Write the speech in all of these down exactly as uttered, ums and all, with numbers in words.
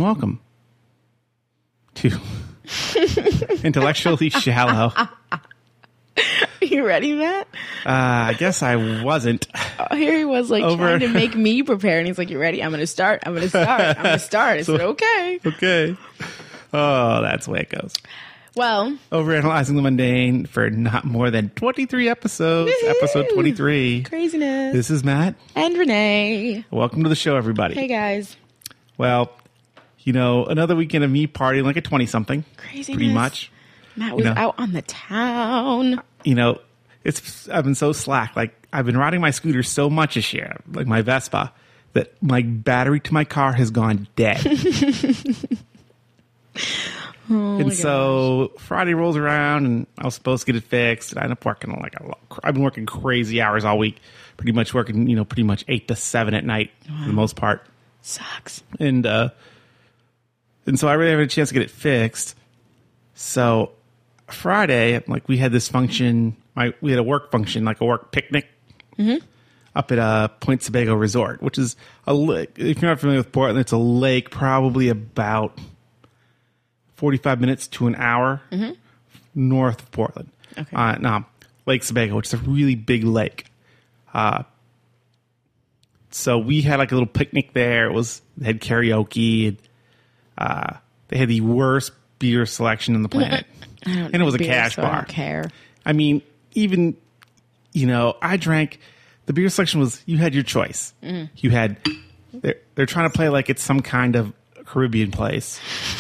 welcome to Intellectually Shallow. Are you ready, Matt? Uh, I guess I wasn't. Oh, here he was, like, Over. trying to make me prepare, and he's like, you ready? I'm going to start. I'm going to start. I'm going to start. I So- said, okay. Okay. Oh, that's the way it goes. Well, Overanalyzing the mundane for not more than twenty-three episodes. Episode twenty-three. craziness. This is Matt. And Renee. Welcome to the show, everybody. Hey, guys. Well, you know, another weekend of me partying like a twenty-something. Craziness. Pretty much. Matt was You know. out on the town. You know, it's I've been so slack. Like, I've been riding my scooter so much this year, like my Vespa, that my battery to my car has gone dead. Oh, and my so Friday rolls around, and I was supposed to get it fixed. And I end up working like a lot. I've been working crazy hours all week, pretty much working, you know, pretty much eight to seven at night for the most part. Sucks. And uh, and so I really haven't had a chance to get it fixed. So Friday, like we had this function, my we had a work function, like a work picnic, up at uh, Point Sebago Resort, which is a lake. If you're not familiar with Portland, it's a lake, probably about forty-five minutes to an hour north of Portland. Okay. Uh, no, Lake Sebago, which is a really big lake. Uh, so we had like a little picnic there. It was they had karaoke. And, uh, they had the worst beer selection on the planet, I don't and it was a beer, cash so I bar. don't care. I mean, even you know, I drank. The beer selection was you had your choice. You had they're they're trying to play like it's some kind of Caribbean place,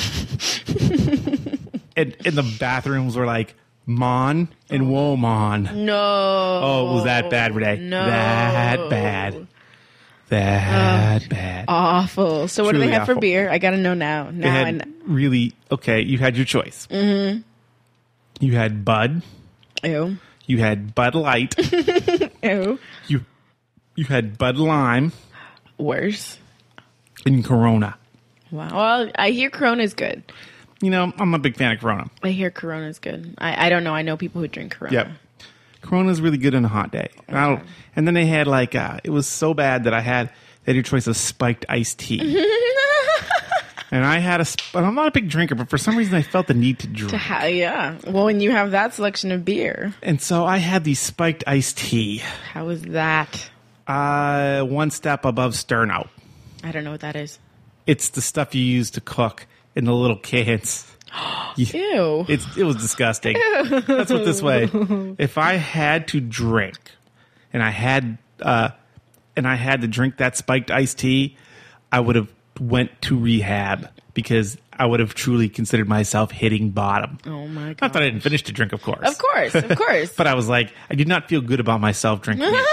and and the bathrooms were like Mon and Womon. No. Oh, it was that bad, Renee? No. That bad. That bad. Awful. So what do Truly they have for awful. beer? I got to know now. They Now I had know. really okay. You had your choice. Mm-hmm. You had Bud. Ew. You had Bud Light. Ew. you you had Bud Lime Worse. and Corona. Wow. Well, I hear Corona's good. You know, I'm a big fan of Corona. I hear Corona's good. I, I don't know. I know people who drink Corona. Yep. Corona's really good on a hot day. And, I don't, and then they had like, uh, it was so bad that I had, they had your choice of spiked iced tea. And I had a, sp- and I'm not a big drinker, but for some reason I felt the need to drink. Ha- yeah. Well, when you have that selection of beer, And so I had the spiked iced tea, how is that? uh, one step above Sterno. I don't know what that is. It's the stuff you use to cook in the little cans. You- Ew. It's it was disgusting. Let's put it this way: if I had to drink, and I had uh, and I had to drink that spiked iced tea, I would have went to rehab because I would have truly considered myself hitting bottom. Oh my god. Not that I didn't finish the drink, of course. Of course. Of course. But I was like, I did not feel good about myself drinking it.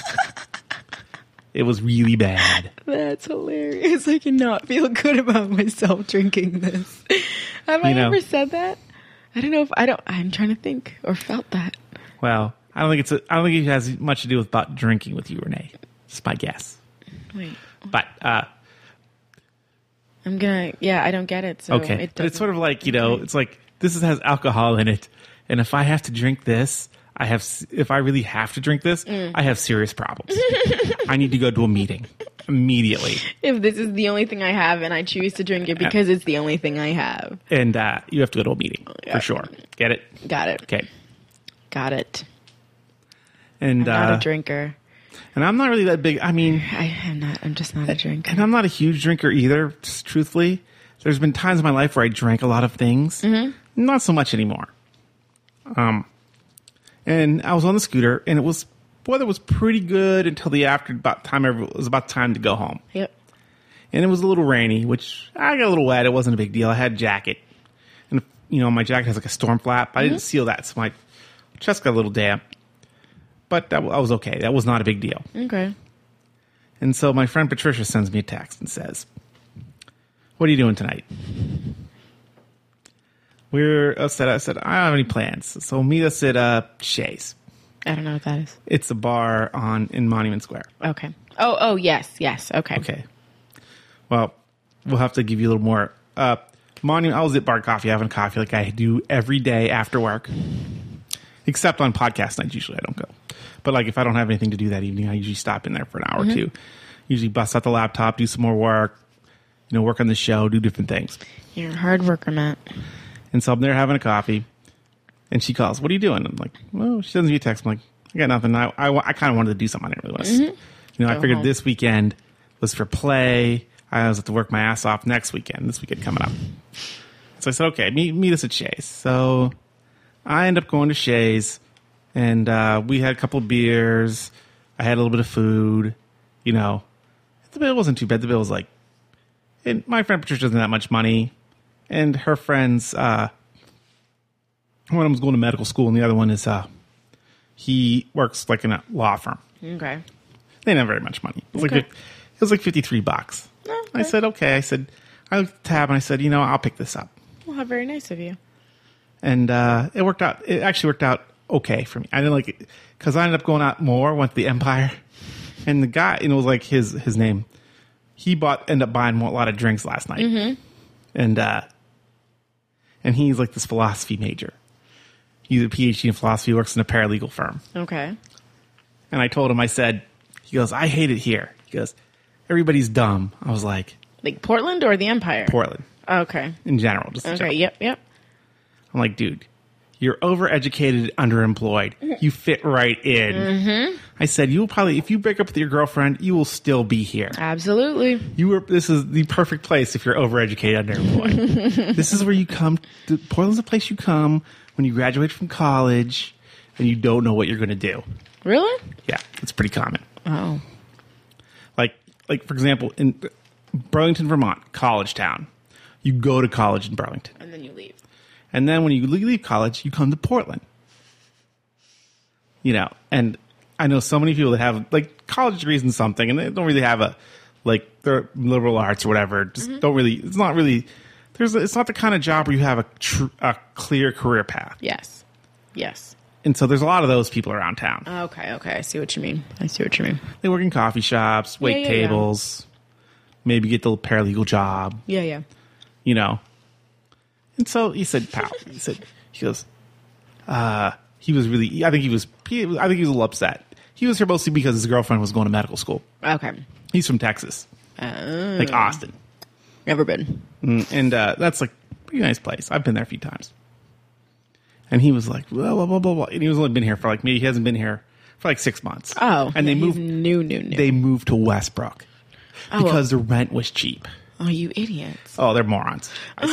It was really bad. That's hilarious. I cannot feel good about myself drinking this. Have I You know. ever said that? I don't know if I don't. I'm trying to think or felt that. Well, I don't think it's. A, I don't think it has much to do with about drinking with you, Renee. It's my guess. Wait. But uh, I'm gonna. Yeah, I don't get it. So okay, It but it's doesn't- sort of like, you know, it's like this is, has alcohol in it, and if I have to drink this, I have. s- If I really have to drink this, I have serious problems. I need to go to a meeting immediately, If this is the only thing I have and I choose to drink it because it's the only thing I have. and uh, you have to go to a meeting Yeah. for sure. Get it? Got it. Okay. Got it. And I'm not uh, a drinker. and I'm not really that big. I mean, I am not. I'm just not a drinker. and I'm not a huge drinker either. Just truthfully, there's been times in my life where I drank a lot of things. Mm-hmm. Not so much anymore. Um, and I was on the scooter, and it was weather was pretty good until the after about time it was about time to go home, Yep. and it was a little rainy, which I got a little wet. It wasn't a big deal. I had a jacket, and you know my jacket has like a storm flap. I didn't seal that, so my chest got a little damp. But that, I was okay. That was not a big deal. Okay. And so my friend Patricia sends me a text and says, "What are you doing tonight?" We're I said I said I don't have any plans. So meet us at uh, Shay's. I don't know what that is. It's a bar on in Monument Square. Okay. Oh, oh, yes, yes. Okay. Okay. Well, we'll have to give you a little more. Uh, Monument. I was at Bar Coffee having coffee like I do every day after work, except on podcast nights. Usually I don't go, but like if I don't have anything to do that evening, I usually stop in there for an hour or two. Usually bust out the laptop, do some more work, you know, work on the show, do different things. You're a hard worker, Matt. And so I'm there having a coffee, and she calls, "What are you doing?" I'm like, "Well," she sends me a text. I'm like, "I got nothing. I I, I kind of wanted to do something. I didn't really want to." Mm-hmm. You know, Go I figured home. This weekend was for play. I was have to work my ass off next weekend. This weekend coming up. So I said, "Okay, meet meet us at Shay's." So I end up going to Shay's, and uh, we had a couple of beers. I had a little bit of food. You know, the bill wasn't too bad. The bill was like, and my friend Patricia doesn't have that much money. And her friends, uh, one of them was going to medical school, and the other one is, uh, he works like in a law firm. Okay. They didn't have very much money. It was okay. like it was like fifty-three bucks. Okay. I said, okay. I said, I looked at the tab and I said, you know, I'll pick this up. Well, how very nice of you. And uh, it worked out. It actually worked out okay for me. I didn't like it because I ended up going out more. Went to the Empire, and the guy, you know, it was like his his name. He bought ended up buying a lot of drinks last night, mm-hmm. and uh, and he's like this philosophy major. He's a P H D in philosophy. Works in a paralegal firm. Okay. And I told him, I said, he goes, "I hate it here." He goes, "Everybody's dumb." I was like, like Portland or the Empire? Portland. Okay. In general. Just okay. general. Yep. Yep. I'm like, dude, you're overeducated, underemployed. You fit right in. Mm-hmm. I said, you will probably, if you break up with your girlfriend, you will still be here. Absolutely. You were. This is the perfect place if you're overeducated, underemployed. This is where you come. To, Portland's the place you come when you graduate from college and you don't know what you're going to do. Really? Yeah, it's pretty common. Oh. Like, like for example, in Burlington, Vermont, college town. You go to college in Burlington. And then you leave. And then when you leave college, you come to Portland. You know, and I know so many people that have, like, college degrees in something, and they don't really have a, like, they're liberal arts or whatever. Just mm-hmm. don't really, it's not really, there's, a, it's not the kind of job where you have a, tr- a clear career path. Yes. Yes. And so there's a lot of those people around town. Okay, okay. I see what you mean. I see what you mean. They work in coffee shops, wait yeah, yeah, tables, yeah. maybe get the paralegal job. Yeah, yeah. You know. And so he said, pal, he said, he goes, uh, he was really, I think he was, he, I think he was a little upset. He was here mostly because his girlfriend was going to medical school. Okay. He's from Texas. Oh. Like Austin. Never been. Mm, and uh, that's like a pretty nice place. I've been there a few times. And he was like, blah, blah, blah, blah, blah. And he was only been here for like, maybe he hasn't been here for like six months. Oh. And yeah, they moved, new, new, new. They moved to Westbrook oh, because well. the rent was cheap. Oh, you idiots. Oh, they're morons.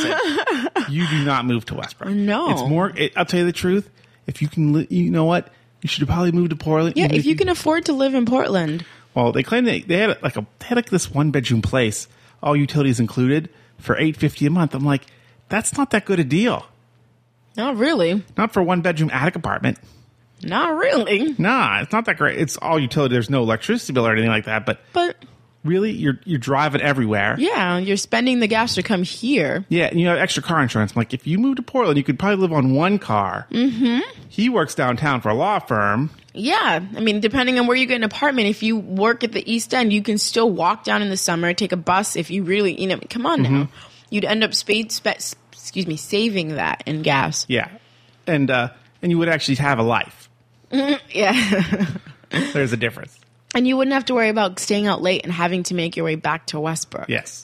I said, you do not move to Westbrook. No. It's more, it, I'll tell you the truth. If you can, li- you know what? You should probably move to Portland. Yeah, if, if you, you can afford to live in Portland. Well, they claim they, they had like a, they had like this one bedroom place, all utilities included, for eight hundred fifty dollars a month. I'm like, that's not that good a deal. Not really. Not for a one bedroom attic apartment. Not really. Nah, it's not that great. It's all utility. There's no electricity bill or anything like that. But but really, you're you're driving everywhere. Yeah, you're spending the gas to come here. Yeah, and you have extra car insurance. I'm like, if you move to Portland, you could probably live on one car. Mm-hmm. He works downtown for a law firm. Yeah, I mean, depending on where you get an apartment, if you work at the East End, you can still walk down in the summer, take a bus. If you really, you know, come on mm-hmm. now, you'd end up spade, spe- excuse me, saving that in gas. Yeah, and uh, and you would actually have a life. Mm-hmm. Yeah, there's a difference. And you wouldn't have to worry about staying out late and having to make your way back to Westbrook. Yes.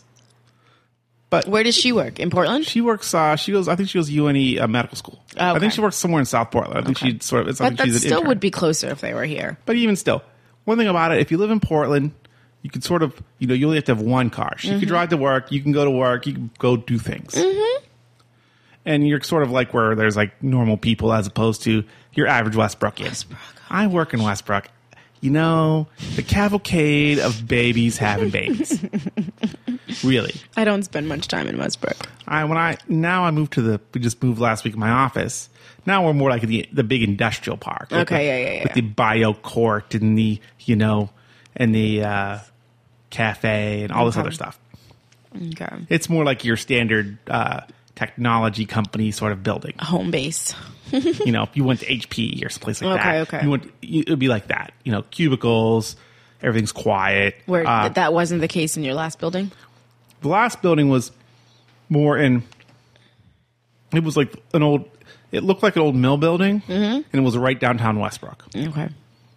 But where does she work? In Portland? She works, uh, she goes, I think she goes U N E uh, medical school. Oh, okay. I think she works somewhere in South Portland. I think okay. she sort of, it's, I but think that she's an still intern. Would be closer if they were here. But even still, one thing about it, if you live in Portland, you can sort of, you know, you only have to have one car. She mm-hmm. can drive to work, you can go to work, you can go do things. Mm-hmm. And you're sort of like where there's like normal people as opposed to your average Westbrookian. Westbrook. I work in Westbrook. You know, the cavalcade of babies having babies. Really. I don't spend much time in Westbrook. I when I now I moved to the we just moved last week in my office. Now we're more like the the big industrial park. Okay, the, yeah, yeah, yeah. With the bio court and the you know and the uh, cafe and all this okay. other stuff. Okay. It's more like your standard uh, technology company sort of building. Home base. You know, if you went to H P or someplace like okay, that, okay. you went, it would be like that. You know, cubicles, everything's quiet. Where uh, that wasn't the case in your last building? The last building was more in. It was like an old. It looked like an old mill building, mm-hmm. and it was right downtown Westbrook. Okay,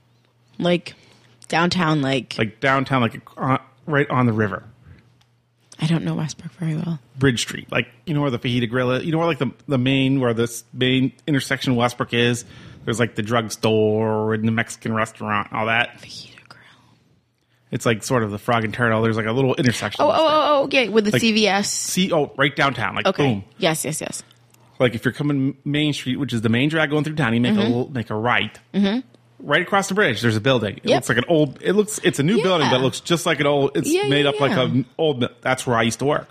like downtown, like like downtown, like uh, right on the river. I don't know Westbrook very well. Bridge Street, like you know where the Fajita Grill is. You know where like the the main where this main intersection of Westbrook is. There's like the drugstore and the Mexican restaurant, and all that. Fajita Grill. It's like sort of the Frog and Turtle. There's like a little intersection. Oh, oh, oh, oh, yeah, with the like, C V S. See, oh, right downtown, like Okay. boom. Yes, yes, yes. Like if you're coming Main Street, which is the main drag going through town, you make Mm-hmm. a little, make a right. Mm-hmm. Right across the bridge, there's a building. It Yep. looks like an old. It looks. It's a new Yeah. building, but it looks just like an old. It's Yeah, made yeah, up like yeah. an old. That's where I used to work.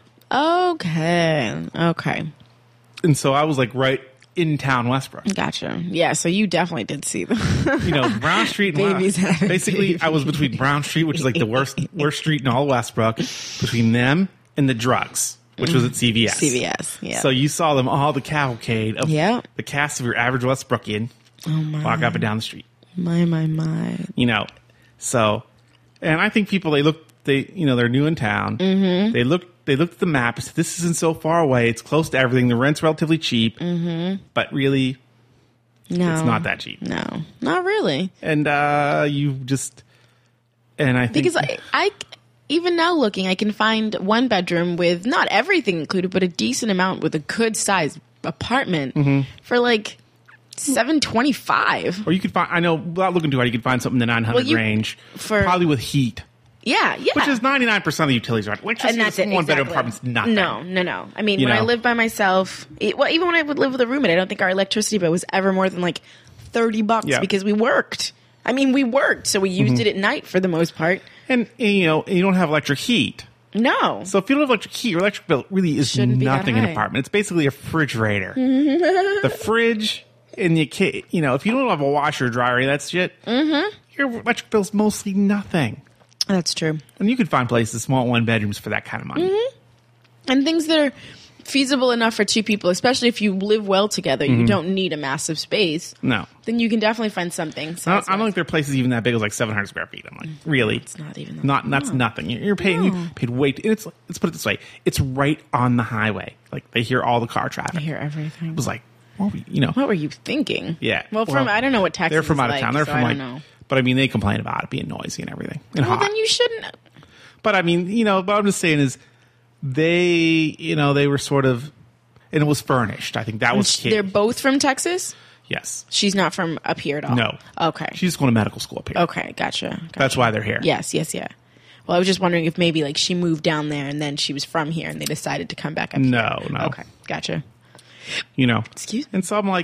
Okay. Okay. And so I was like right in town, Westbrook. Gotcha. Yeah, so you definitely did see them. You know, Brown Street. And Babies Wa- having Basically, I was between Brown Street, which is like the worst worst street in all of Westbrook, between them and the drugs, which was at C V S. C V S, yeah. So you saw them all, the cavalcade of Yeah. the cast of your average Westbrookian Oh, my. walk up and down the street. My, my, my. You know, so, and I think people, they look, they, you know, they're new in town. Mm-hmm. They look, they looked at the map and said, this isn't so far away. It's close to everything. The rent's relatively cheap, mm-hmm. but really, No. it's not that cheap. No, not really. And, uh, you just, and I think, Because I, I, even now looking, I can find one bedroom with not everything included, but a decent amount with a good sized apartment Mm-hmm. for like seven twenty five. or you could find, I know, without looking too hard, you could find something in the nine hundred Well, you- range, for- probably with heat, Yeah, yeah. which is ninety-nine percent of the utilities are, which and is that's it. one bedroom exactly. apartment's nothing. No, no, no. I mean, You when I know? lived by myself, it, well, even when I would live with a roommate, I don't think our electricity bill was ever more than like thirty bucks Yeah. because we worked. I mean, we worked, so we used Mm-hmm. it at night for the most part. And, and, you know, and you don't have electric heat. No. So if you don't have electric heat, your electric bill really is Shouldn't be that nothing in an high. apartment. It's basically a refrigerator. The fridge and you ca- you know, if you don't have a washer or dryer, that shit, mm-hmm. your electric bill's mostly nothing. That's true. And you could find places, small one bedrooms for that kind of money. Mm-hmm. And things that are feasible enough for two people, especially if you live well together, Mm-hmm. you don't need a massive space. No. Then you can definitely find something. I don't, size-wise. I don't think there are places even that big as like seven hundred square feet. I'm like, really? It's not even that. Not that's nothing. You're, you're paying you paid way. Too, it's let's put it this way: it's right on the highway. Like they hear all the car I traffic. hear everything. It was like, well, we- you know, What were you thinking? yeah. Well, from I don't know what Texas They're from is out of like, town. They're so from I like, don't know. but I mean, they complain about it being noisy and everything and Well, hot. then you shouldn't. But I mean, you know, what I'm just saying is, they, you know, they were sort of, and it was furnished. I think that was key. They're both from Texas. Yes. She's not from up here at all. No. Okay. She's going to medical school up here. Okay. Gotcha. gotcha. That's why they're here. Yes. Yes. Yeah. Well, I was just wondering if maybe like she moved down there and then she was from here and they decided to come back up. No, here. no. Okay. Gotcha. You know. Excuse me. And so I'm like,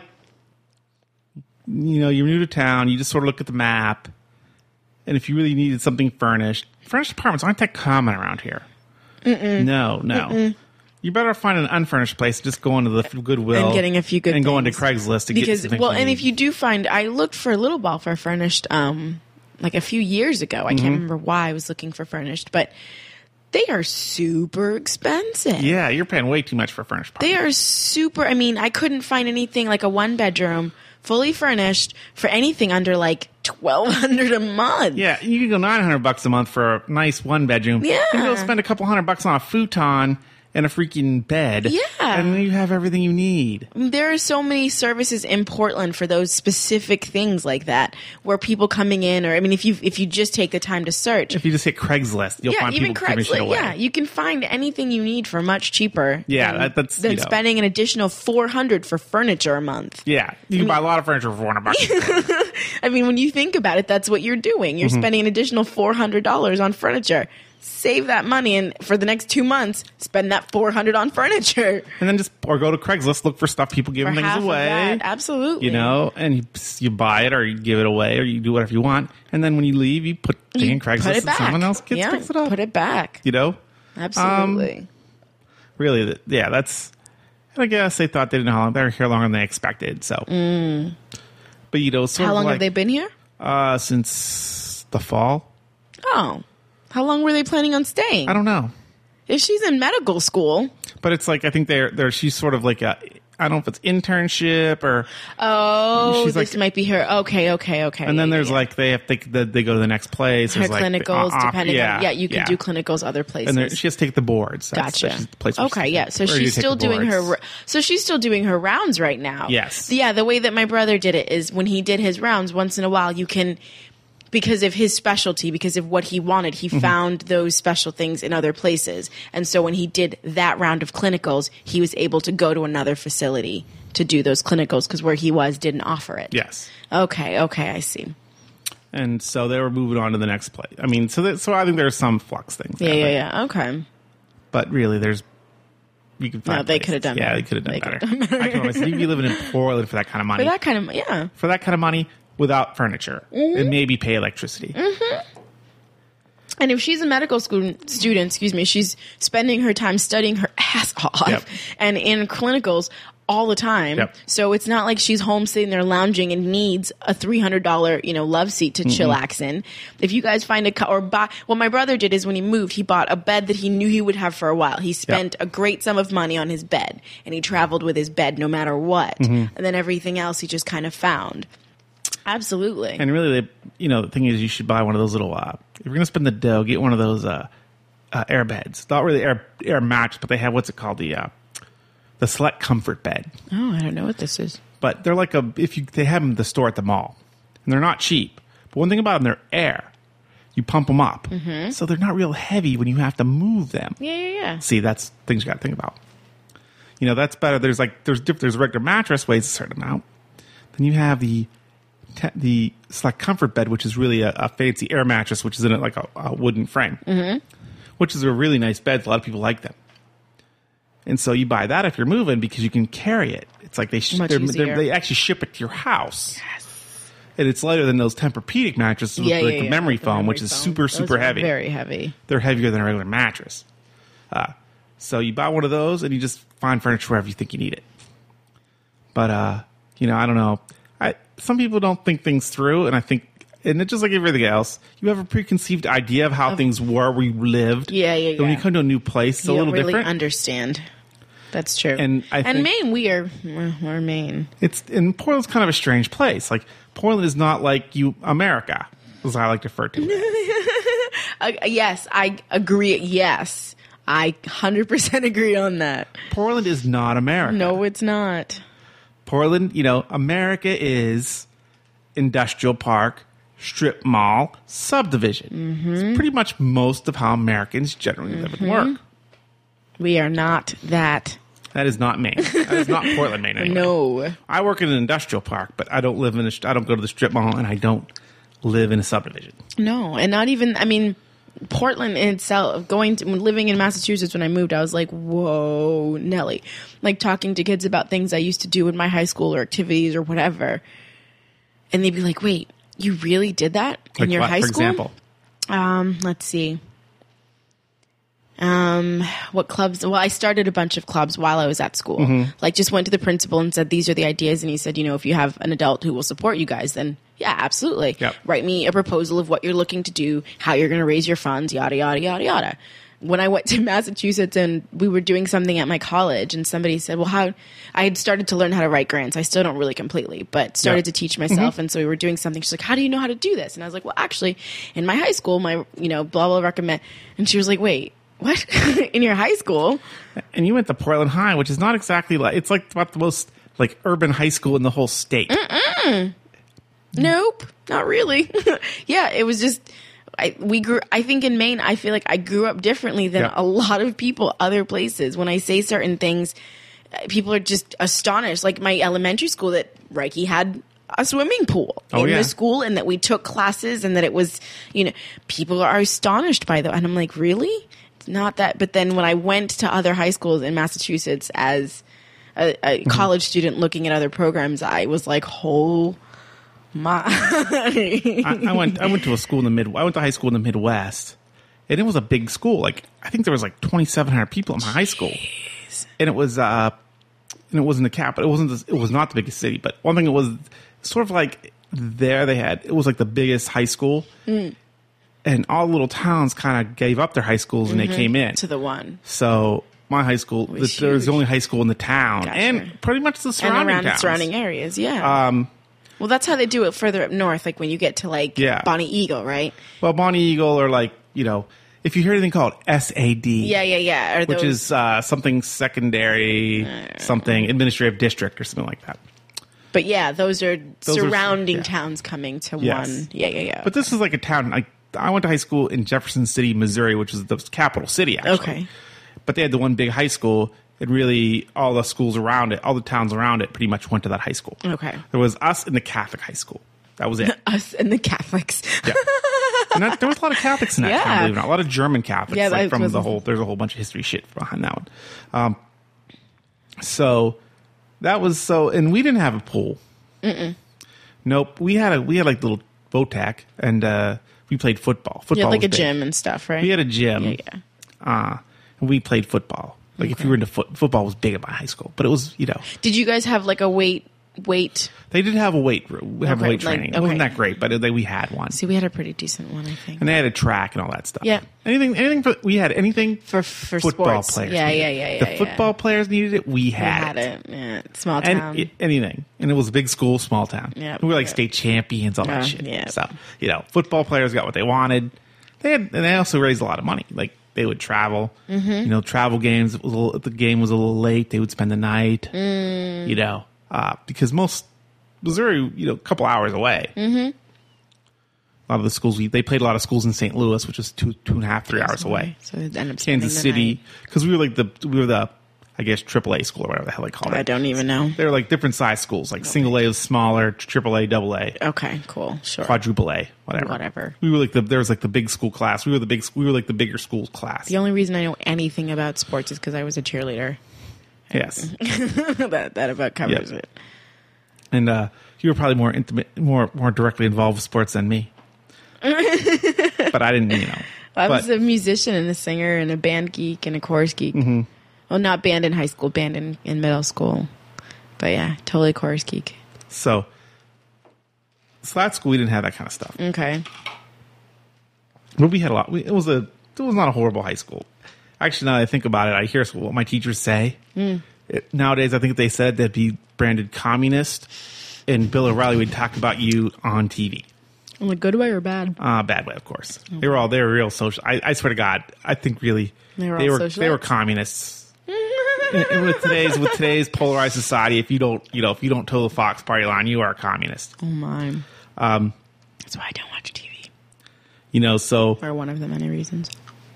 you know, you're new to town. You just sort of look at the map. And if you really needed something furnished, furnished apartments aren't that common around here. Mm-mm. No, no. Mm-mm. You better find an unfurnished place. Just go into the Goodwill And getting a few good and go into things. Craigslist to Because get some well, things and need. if you do find, I looked for Little Ball for furnished, um, like a few years ago. I Mm-hmm. can't remember why I was looking for furnished, but they are super expensive. Yeah, you're paying way too much for a furnished apartment. They are super. I mean, I couldn't find anything like a one bedroom, fully furnished for anything under like twelve hundred a month. Yeah, you can go nine hundred bucks a month for a nice one bedroom. Yeah. You can go spend a couple hundred bucks on a futon and a freaking bed. Yeah. And then you have everything you need. There are so many services in Portland for those specific things like that, where people coming in, or I mean, if you if you just take the time to search, If you just hit Craigslist, you'll yeah, find even people giving shit Craigslist, away. yeah, you can find anything you need for much cheaper. Yeah, than, that- that's, than you know. spending an additional four hundred for furniture a month. Yeah, you can buy a lot of furniture for four hundred bucks. I mean, when you think about it, that's what you're doing. You're Mm-hmm. spending an additional four hundred dollars on furniture. Save that money, and for the next two months, spend that four hundred dollars on furniture. And then just, or go to Craigslist, look for stuff, people For giving things half away. of that, absolutely. You know, and you, you buy it or you give it away or you do whatever you want. And then when you leave, you put it You in Craigslist put it and back. someone else gets yeah, picks it up. Put it back. You know? Absolutely. Really, th- yeah, that's. And I guess they thought they didn't know how long they were here longer than they expected. So, but you know, sort How of long like, have they been here? Uh, since the fall. Oh, how long were they planning on staying? I don't know, If she's in medical school, but it's like I think they're they're. She's sort of like a. I don't know if it's internship or. oh, She's this like- might be her. Okay, okay, okay. And then Yeah, there's yeah. like they have to they, they go to the next place. her There's like, clinicals, uh, uh, depending yeah, on yeah, you can yeah. do clinicals other places. And there, she has to take the boards. That's, Gotcha. that's the place where Okay, she's- yeah. So where you she's take still the doing her. boards. So she's still doing her rounds right now. Yes. Yeah. The way that my brother did it is when he did his rounds, once in a while you can, because of his specialty, because of what he wanted. He mm-hmm. found those special things in other places. And so when he did that round of clinicals, he was able to go to another facility to do those clinicals because where he was didn't offer it. Yes. Okay, okay, I see. And so they were moving on to the next place. I mean, so that, so I think there's some flux things. Yeah, there, yeah, but, yeah. Okay. But really, there's you can find. No, they could have done. Yeah, better. they could have done they better. Done better. I can always, you'd be living in Portland for that kind of money. For that kind of yeah. For that kind of money, without furniture, mm-hmm. and maybe pay electricity. Mm-hmm. And if she's a medical student, student, excuse me, she's spending her time studying her ass off yep. and in clinicals all the time. Yep. So it's not like she's home sitting there lounging and needs a three hundred dollars, you know, love seat to mm-hmm. chillax in. If you guys find a co- or buy, what my brother did is when he moved, he bought a bed that he knew he would have for a while. He spent yep. a great sum of money on his bed and he traveled with his bed no matter what. Mm-hmm. And then everything else he just kind of found. Absolutely. And really, they, you know, the thing is, you should buy one of those little, uh, if you're going to spend the dough, get one of those uh, uh, air beds. Not really air air match, but they have, what's it called? The uh, the Select Comfort bed. Oh, I don't know what this is. But they're like a, if you, they have them at the store at the mall. And they're not cheap. But one thing about them, they're air. You pump them up. Mm-hmm. So they're not real heavy when you have to move them. Yeah, yeah, yeah. See, that's things you got to think about. You know, that's better. There's like, there's diff- there's a regular mattress, weighs a certain amount. Then you have the, the Select Comfort bed, which is really a, a fancy air mattress, which is in it like a, a wooden frame, mm-hmm. which is a really nice bed. A lot of people like them. And so you buy that if you're moving because you can carry it. It's like they sh- they're, they're, they actually ship it to your house. Yes. And it's lighter than those Tempur-Pedic mattresses yeah, with like yeah, the yeah. memory the foam, memory which is foam. super, those super heavy. Very heavy. They're heavier than a regular mattress. Uh, so you buy one of those and you just find furniture wherever you think you need it. But, uh, you know, I don't know. I, some people don't think things through, and I think, and it's just like everything else, you have a preconceived idea of how of, things were where you lived. Yeah, yeah, yeah. When you come to a new place, it's you a little don't really different. Understand. That's true. And I and think Maine, we are we're Maine. It's and Portland's kind of a strange place. Like Portland is not like you America, as I like to refer to it. uh, yes, I agree. Yes, I one hundred percent agree on that. Portland is not America. No, it's not. Portland, you know, America is industrial park, strip mall, subdivision. Mm-hmm. It's pretty much most of how Americans generally mm-hmm. live and work. We are not that. That is not Maine. That is not Portland, Maine. Anyway. No. I work in an industrial park, but I don't live in a, I don't go to the strip mall, and I don't live in a subdivision. No, and not even, I mean, Portland in itself, going to, living in Massachusetts when I moved, I was like, whoa, Nelly. Like talking to kids about things I used to do in my high school or activities or whatever. And they'd be like, wait, you really did that in like your what, high for school? example? Um, let's see. Um, what clubs? Well, I started a bunch of clubs while I was at school. Mm-hmm. Like, just went to the principal and said, these are the ideas. And he said, you know, if you have an adult who will support you guys, then yeah, absolutely. Yep. Write me a proposal of what you're looking to do, how you're going to raise your funds, yada, yada, yada, yada. When I went to Massachusetts and we were doing something at my college and somebody said, well, how I had started to learn how to write grants. I still don't really completely, but started yep. to teach myself. Mm-hmm. And so we were doing something. She's like, how do you know how to do this? And I was like, well, actually in my high school, my, you know, blah, blah, recommend. And she was like, wait, what? In your high school? And you went to Portland High, which is not exactly like, it's like about the most like urban high school in the whole state. Mm-mm. Nope, not really. Yeah, it was just, I, we grew, I think in Maine, I feel like I grew up differently than yeah. a lot of people other places. When I say certain things, people are just astonished. Like my elementary school that Reiki had a swimming pool oh, in yeah. the school and that we took classes and that it was, you know, people are astonished by that. And I'm like, really? It's not that. But then when I went to other high schools in Massachusetts as a, a mm-hmm. college student looking at other programs, I was like, oh my. I, I went I went to a school in the mid I went to high school in the Midwest, and it was a big school. Like I think there was like twenty-seven hundred people in my high school. And it was uh and it wasn't the capital. It wasn't the, it was not the biggest city, but one thing it was sort of like there they had it was like the biggest high school. Mm. And all little towns kind of gave up their high schools mm-hmm. and they came in to the one. So my high school, was the, there was the only high school in the town, gotcha. And pretty much the surrounding and around towns. the surrounding areas. Yeah. Um, well, that's how they do it further up north, like when you get to like yeah. Bonnie Eagle, right? Well, Bonnie Eagle, or like you know, if you hear anything called S A D, yeah, yeah, yeah, or which those... is uh, something secondary, uh, something administrative district or something like that. But yeah, those are Those are- surrounding yeah. towns coming to Yes. one. Yeah, yeah, yeah. But this is like a town. Like I went to high school in Jefferson City, Missouri, which is the capital city. Actually, Okay. But they had the one big high school. And really, all the schools around it, all the towns around it, pretty much went to that high school. Okay. There was us in the Catholic high school. That was it. Us and the Catholics. Yeah. And that, there was a lot of Catholics in that Yeah. town, believe it or not. A lot of German Catholics, Yeah, like that from was- the whole. There's a whole bunch of history shit behind that one. Um, so that was so, and we didn't have a pool. Mm-mm. Nope. We had a we had like little boat tack, and uh, we played football. Football You had like was a big. gym and stuff, right? We had a gym. Yeah, yeah. Uh, and we played football. Like if you were into foot, football was big at my high school, but it was you know Did you guys have like a weight weight? they did have a weight we have Okay, weight like- training. It wasn't okay. that great, but it, they, we had one, See, we had a pretty decent one, I think. and they had a track and all that stuff. Yeah. anything anything for, we had anything For for football sports. players. Yeah, needed. yeah, yeah, yeah. The yeah. football players needed it. We We had, had it. Yeah, small And town. it- anything, and it was a big school, small town. Yeah, we were like yeah. state champions, all that Uh, shit. yeah. So you know, football players got what they wanted. They had, and they also raised a lot of money. Like they would travel. Mm-hmm. You know, travel games. It was a little, if the game was a little late, they would spend the night. Mm. You know, uh, because most Missouri, you know, a couple hours away. Mm-hmm. A lot of the schools we they played a lot of schools in Saint Louis, which is two two and a half three hours away. So it ended up spending Kansas the City, night. because we were like the we were the I guess triple A school or whatever the hell they call it. I don't even know. They were like different size schools, like single A was smaller, triple A, double A, Okay, cool. Sure. quadruple A, whatever. Whatever. We were like the there was like the big school class. We were the big we were like the bigger school class. The only reason I know anything about sports is because I was a cheerleader. Yes, that that about covers Yep. it. and uh, you were probably more intimate, more more directly involved with sports than me. But I didn't, you know. I but, was a musician and a singer and a band geek and a chorus geek. Mm-hmm. Well, not band in high school, band in, in middle school. But yeah, totally chorus geek. so, so at school we didn't have that kind of stuff. Okay. But we had a lot. We, it was a it was not a horrible high school. Actually, now that I think about it, I hear what my teachers say. Mm. It, nowadays, I think if they said they'd be branded communist, and Bill O'Reilly would talk about you on T V. I'm like, good way or bad? Uh, bad way, of course. They were all they were real social. I, I swear to God, I think really They were all they were, socialites? they were communists. And- and with today's with today's polarized society, if you don't you know if you don't toe the Fox party line, you are a communist. Oh my. Um, That's why I don't watch T V. you know, so For one of the many reasons.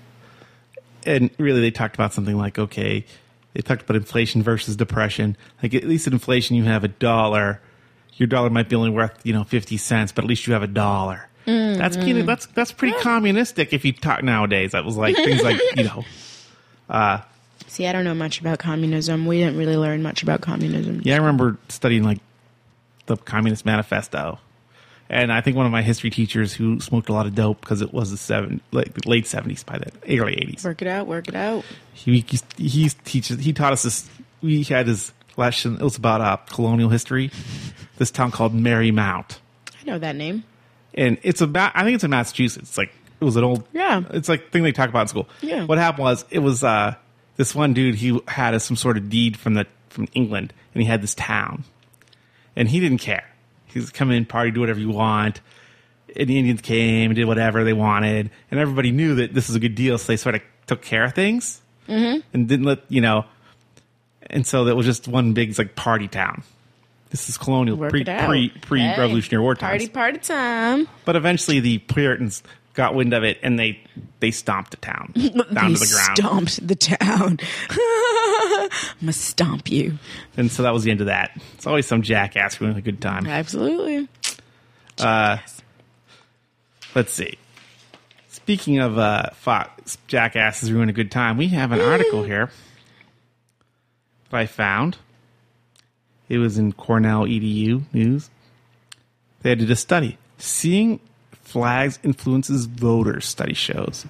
and really they talked about something like, okay, they talked about inflation versus depression. Like at least in inflation you have a dollar. Your dollar might be only worth, you know, fifty cents, but at least you have a dollar. Mm, that's mm. that's that's pretty yeah. communistic if you talk nowadays. That was like things like, you know. Uh, See, I don't know much about communism. We didn't really learn much about communism. yeah, I remember studying like the Communist Manifesto. And I think one of my history teachers who smoked a lot of dope because it was the seven, like the late seventies by then, early eighties. Work it out, work it out. He he, he teaches. He taught us this. We had his lesson. It was about uh, colonial history. This town called Marymount. I know that name. And it's about. I think it's in Massachusetts. It's like it was an old. Yeah. It's like thing they talk about in school. Yeah. What happened was it was uh, this one dude. He had a, some sort of deed from the from England, and he had this town, and he didn't care. He's come in, party, do whatever you want. And the Indians came and did whatever they wanted. And everybody knew that this was a good deal, so they sort of took care of things. Mm-hmm. And didn't let, you know. And so that was just one big like party town. This is colonial, Work pre, it out. pre, pre-Revolutionary hey, War Party, times. party time. But eventually the Puritans got wind of it, and they, they stomped the town down they to the ground. stomped the town. I'm going to stomp you. And so that was the end of that. It's always some jackass ruining a good time. Absolutely. Uh, let's see. Speaking of uh, Fox jackasses ruin a good time, we have an article here that I found. It was in Cornell E D U News. They did a study. Seeing flags influences voters, study shows.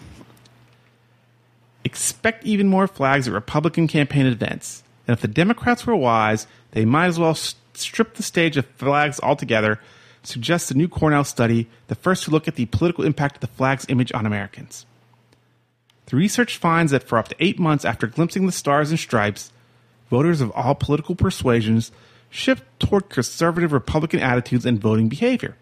Expect even more flags at Republican campaign events. And if the Democrats were wise, they might as well strip the stage of flags altogether, suggests a new Cornell study, the first to look at the political impact of the flag's image on Americans. The research finds that for up to eight months after glimpsing the stars and stripes, voters of all political persuasions shift toward conservative Republican attitudes and voting behavior.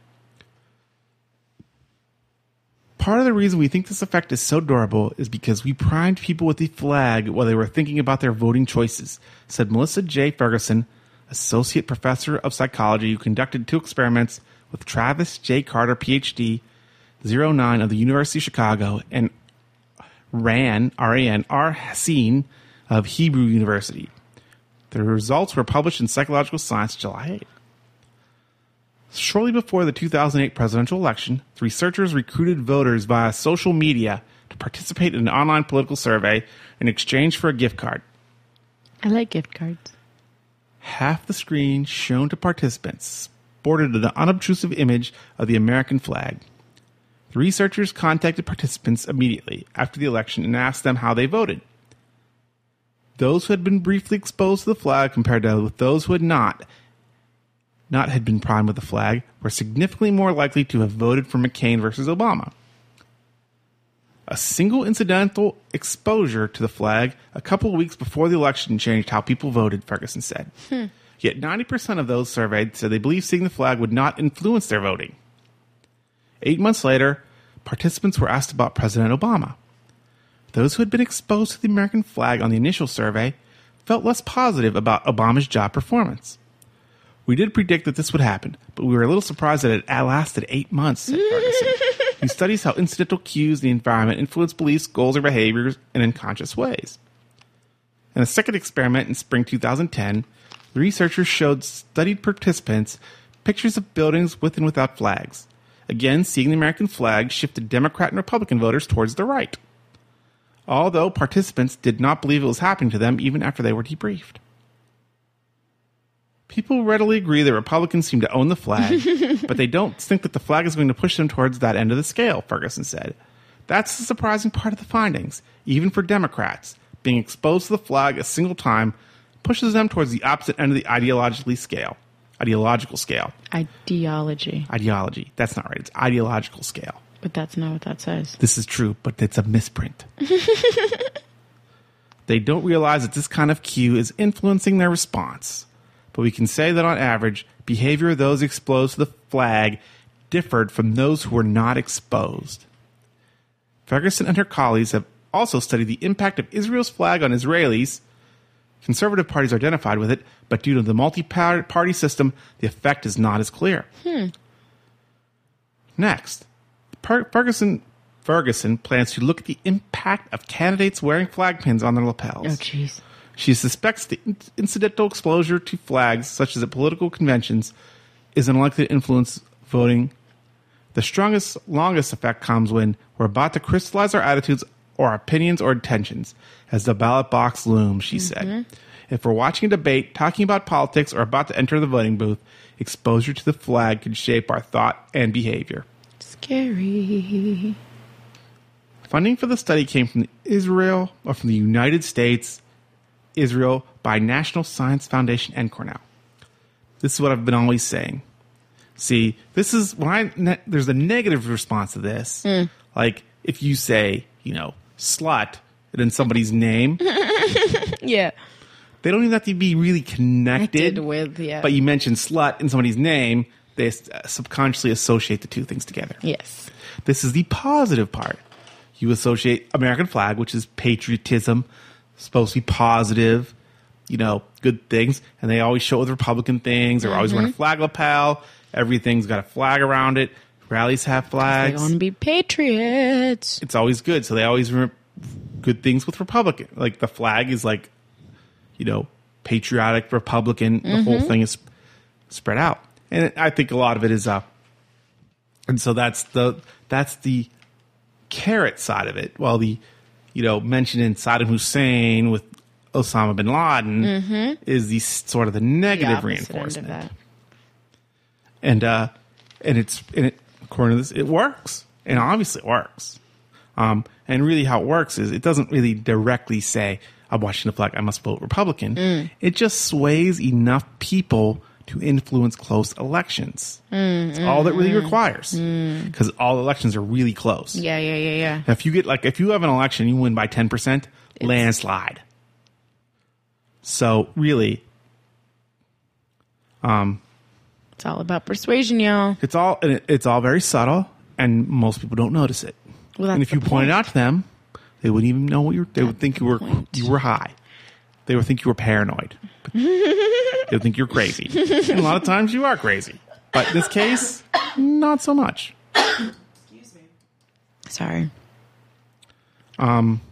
Part of the reason we think this effect is so durable is because we primed people with the flag while they were thinking about their voting choices, said Melissa J. Ferguson, associate professor of psychology who conducted two experiments with Travis J. Carter, P H D, oh nine of the University of Chicago, and Ran, R A N, R. Hassin of Hebrew University. The results were published in Psychological Science July eighth. Shortly before the two thousand eight presidential election, the researchers recruited voters via social media to participate in an online political survey in exchange for a gift card. I like gift cards. Half the screen shown to participants sported an unobtrusive image of the American flag. The researchers contacted participants immediately after the election and asked them how they voted. Those who had been briefly exposed to the flag compared to with those who had not, not had been primed with the flag, were significantly more likely to have voted for McCain versus Obama. A single incidental exposure to the flag a couple of weeks before the election changed how people voted, Ferguson said. Hmm. Yet ninety percent of those surveyed said they believed seeing the flag would not influence their voting. Eight months later, participants were asked about President Obama. Those who had been exposed to the American flag on the initial survey felt less positive about Obama's job performance. We did predict that this would happen, but we were a little surprised that it lasted eight months, said Ferguson, who studies how incidental cues in the environment influence beliefs, goals, or behaviors in unconscious ways. In a second experiment in spring two thousand ten, the researchers showed studied participants pictures of buildings with and without flags. Again, seeing the American flag shifted Democrat and Republican voters towards the right, although participants did not believe it was happening to them even after they were debriefed. People readily agree that Republicans seem to own the flag, but they don't think that the flag is going to push them towards that end of the scale, Ferguson said. That's the surprising part of the findings. Even for Democrats, being exposed to the flag a single time pushes them towards the opposite end of the ideologically scale. Ideological scale. Ideology. Ideology. That's not right. It's ideological scale. But that's not what that says. This is true, but it's a misprint. They don't realize that this kind of cue is influencing their response. But we can say that on average, behavior of those exposed to the flag differed from those who were not exposed. Ferguson and her colleagues have also studied the impact of Israel's flag on Israelis. Conservative parties are identified with it, but due to the multi-party system, the effect is not as clear. Hmm. Next, Ferguson Ferguson plans to look at the impact of candidates wearing flag pins on their lapels. Oh, jeez. She suspects the incidental exposure to flags, such as at political conventions, is unlikely to influence voting. The strongest, longest effect comes when we're about to crystallize our attitudes or our opinions or intentions, as the ballot box looms, she mm-hmm. said. If we're watching a debate, talking about politics, or about to enter the voting booth, exposure to the flag can shape our thought and behavior. Scary. Funding for the study came from the Israel, or from the United States, Israel, by National Science Foundation and Cornell. This is what I've been always saying. See, this is when I ne- there's a negative response to this. Mm. Like if you say, you know, slut and then somebody's name. Yeah. They don't even have to be really connected, connected with, yeah. But you mention slut in somebody's name, they subconsciously associate the two things together. Yes. This is the positive part. You associate American flag, which is patriotism, supposed to be positive, you know, good things. And they always show it with Republican things. They're mm-hmm. always wearing a flag lapel. Everything's got a flag around it. Rallies have flags. They want to be patriots. It's always good. So they always remember good things with Republican. Like the flag is like, you know, patriotic Republican. The mm-hmm. whole thing is spread out. And I think a lot of it is, uh, and so that's the, that's the carrot side of it. While the, you know, mention in Saddam Hussein with Osama bin Laden mm-hmm. is the sort of the negative the reinforcement. And, uh, and it's, and it, according to this, it works. And obviously it works. Um, and really how it works is it doesn't really directly say, I'm watching the flag, I must vote Republican. Mm. It just sways enough people to influence close elections. Mm, It's mm, all that really mm, requires. Because mm. all elections are really close. Yeah, yeah, yeah, yeah. If you get like, if you have an election, you win by ten percent, it's, landslide. So really, um, it's all about persuasion, y'all. It's all, it's all very subtle, and most people don't notice it. Well, and if you point it out to them, they wouldn't even know what you're. They that's would think you were point. you were high. they would think you were paranoid. They would think you're crazy. And a lot of times you are crazy. But in this case, not so much. Excuse me. Sorry. Um,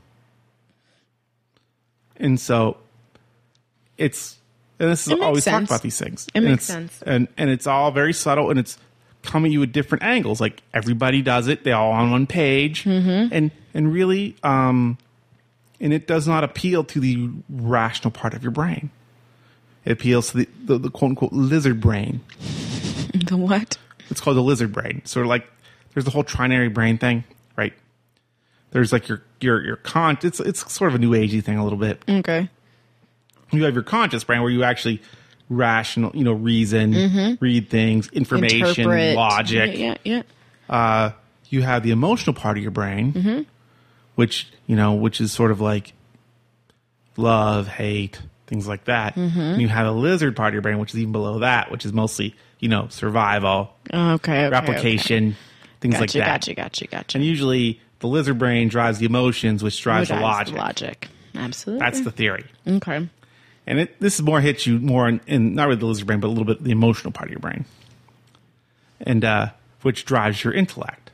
and so it's, and this is It makes always talk sense. about these things. It and makes it's, sense. And, and it's all very subtle, and it's coming at you at different angles. Like everybody does it. They're all on one page. Mm-hmm. And, and really, um, and it does not appeal to the rational part of your brain. It appeals to the, the, the quote unquote lizard brain. The what? It's called the lizard brain. Sort of like there's the whole trinary brain thing, right? There's like your your your con. It's it's sort of a new agey thing a little bit. Okay. You have your conscious brain where you actually rational, you know, reason, mm-hmm. read things, information, Interpret. logic. Yeah, yeah. yeah. Uh, you have the emotional part of your brain, mm-hmm. which you know, which is sort of like love, hate, things like that. Mm-hmm. And you have a lizard part of your brain, which is even below that, which is mostly, you know, survival, Okay. okay replication, okay. things Gotcha, like that. Gotcha. Gotcha. Gotcha. And usually the lizard brain drives the emotions, which drives, Who the drives logic. the logic. Absolutely. That's the theory. Okay. And it, this is more hits you more in, in not really the lizard brain, but a little bit the emotional part of your brain, and uh, which drives your intellect.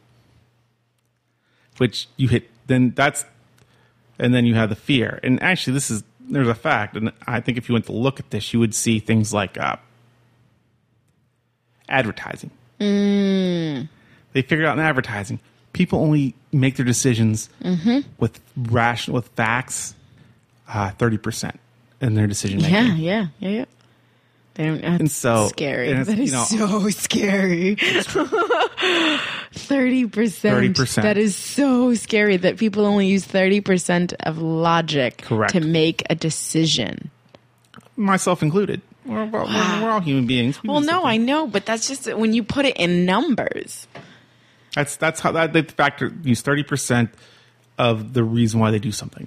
Which you hit, then that's, and then you have the fear. And actually, this is there's a fact, and I think if you went to look at this, you would see things like uh, advertising. Mm. They figured out in advertising, people only make their decisions mm-hmm. with rational with facts, uh, thirty percent. In their decision making. Yeah, yeah, yeah, yeah. They don't, that's and so, scary. And that is you know, so scary. thirty percent. thirty percent. That is so scary that people only use thirty percent of logic Correct. to make a decision. Myself included. We're, we're, Wow. we're all human beings. We Well, do no, something. I know, but that's just when you put it in numbers. That's that's how that they factor use thirty percent of the reason why they do something.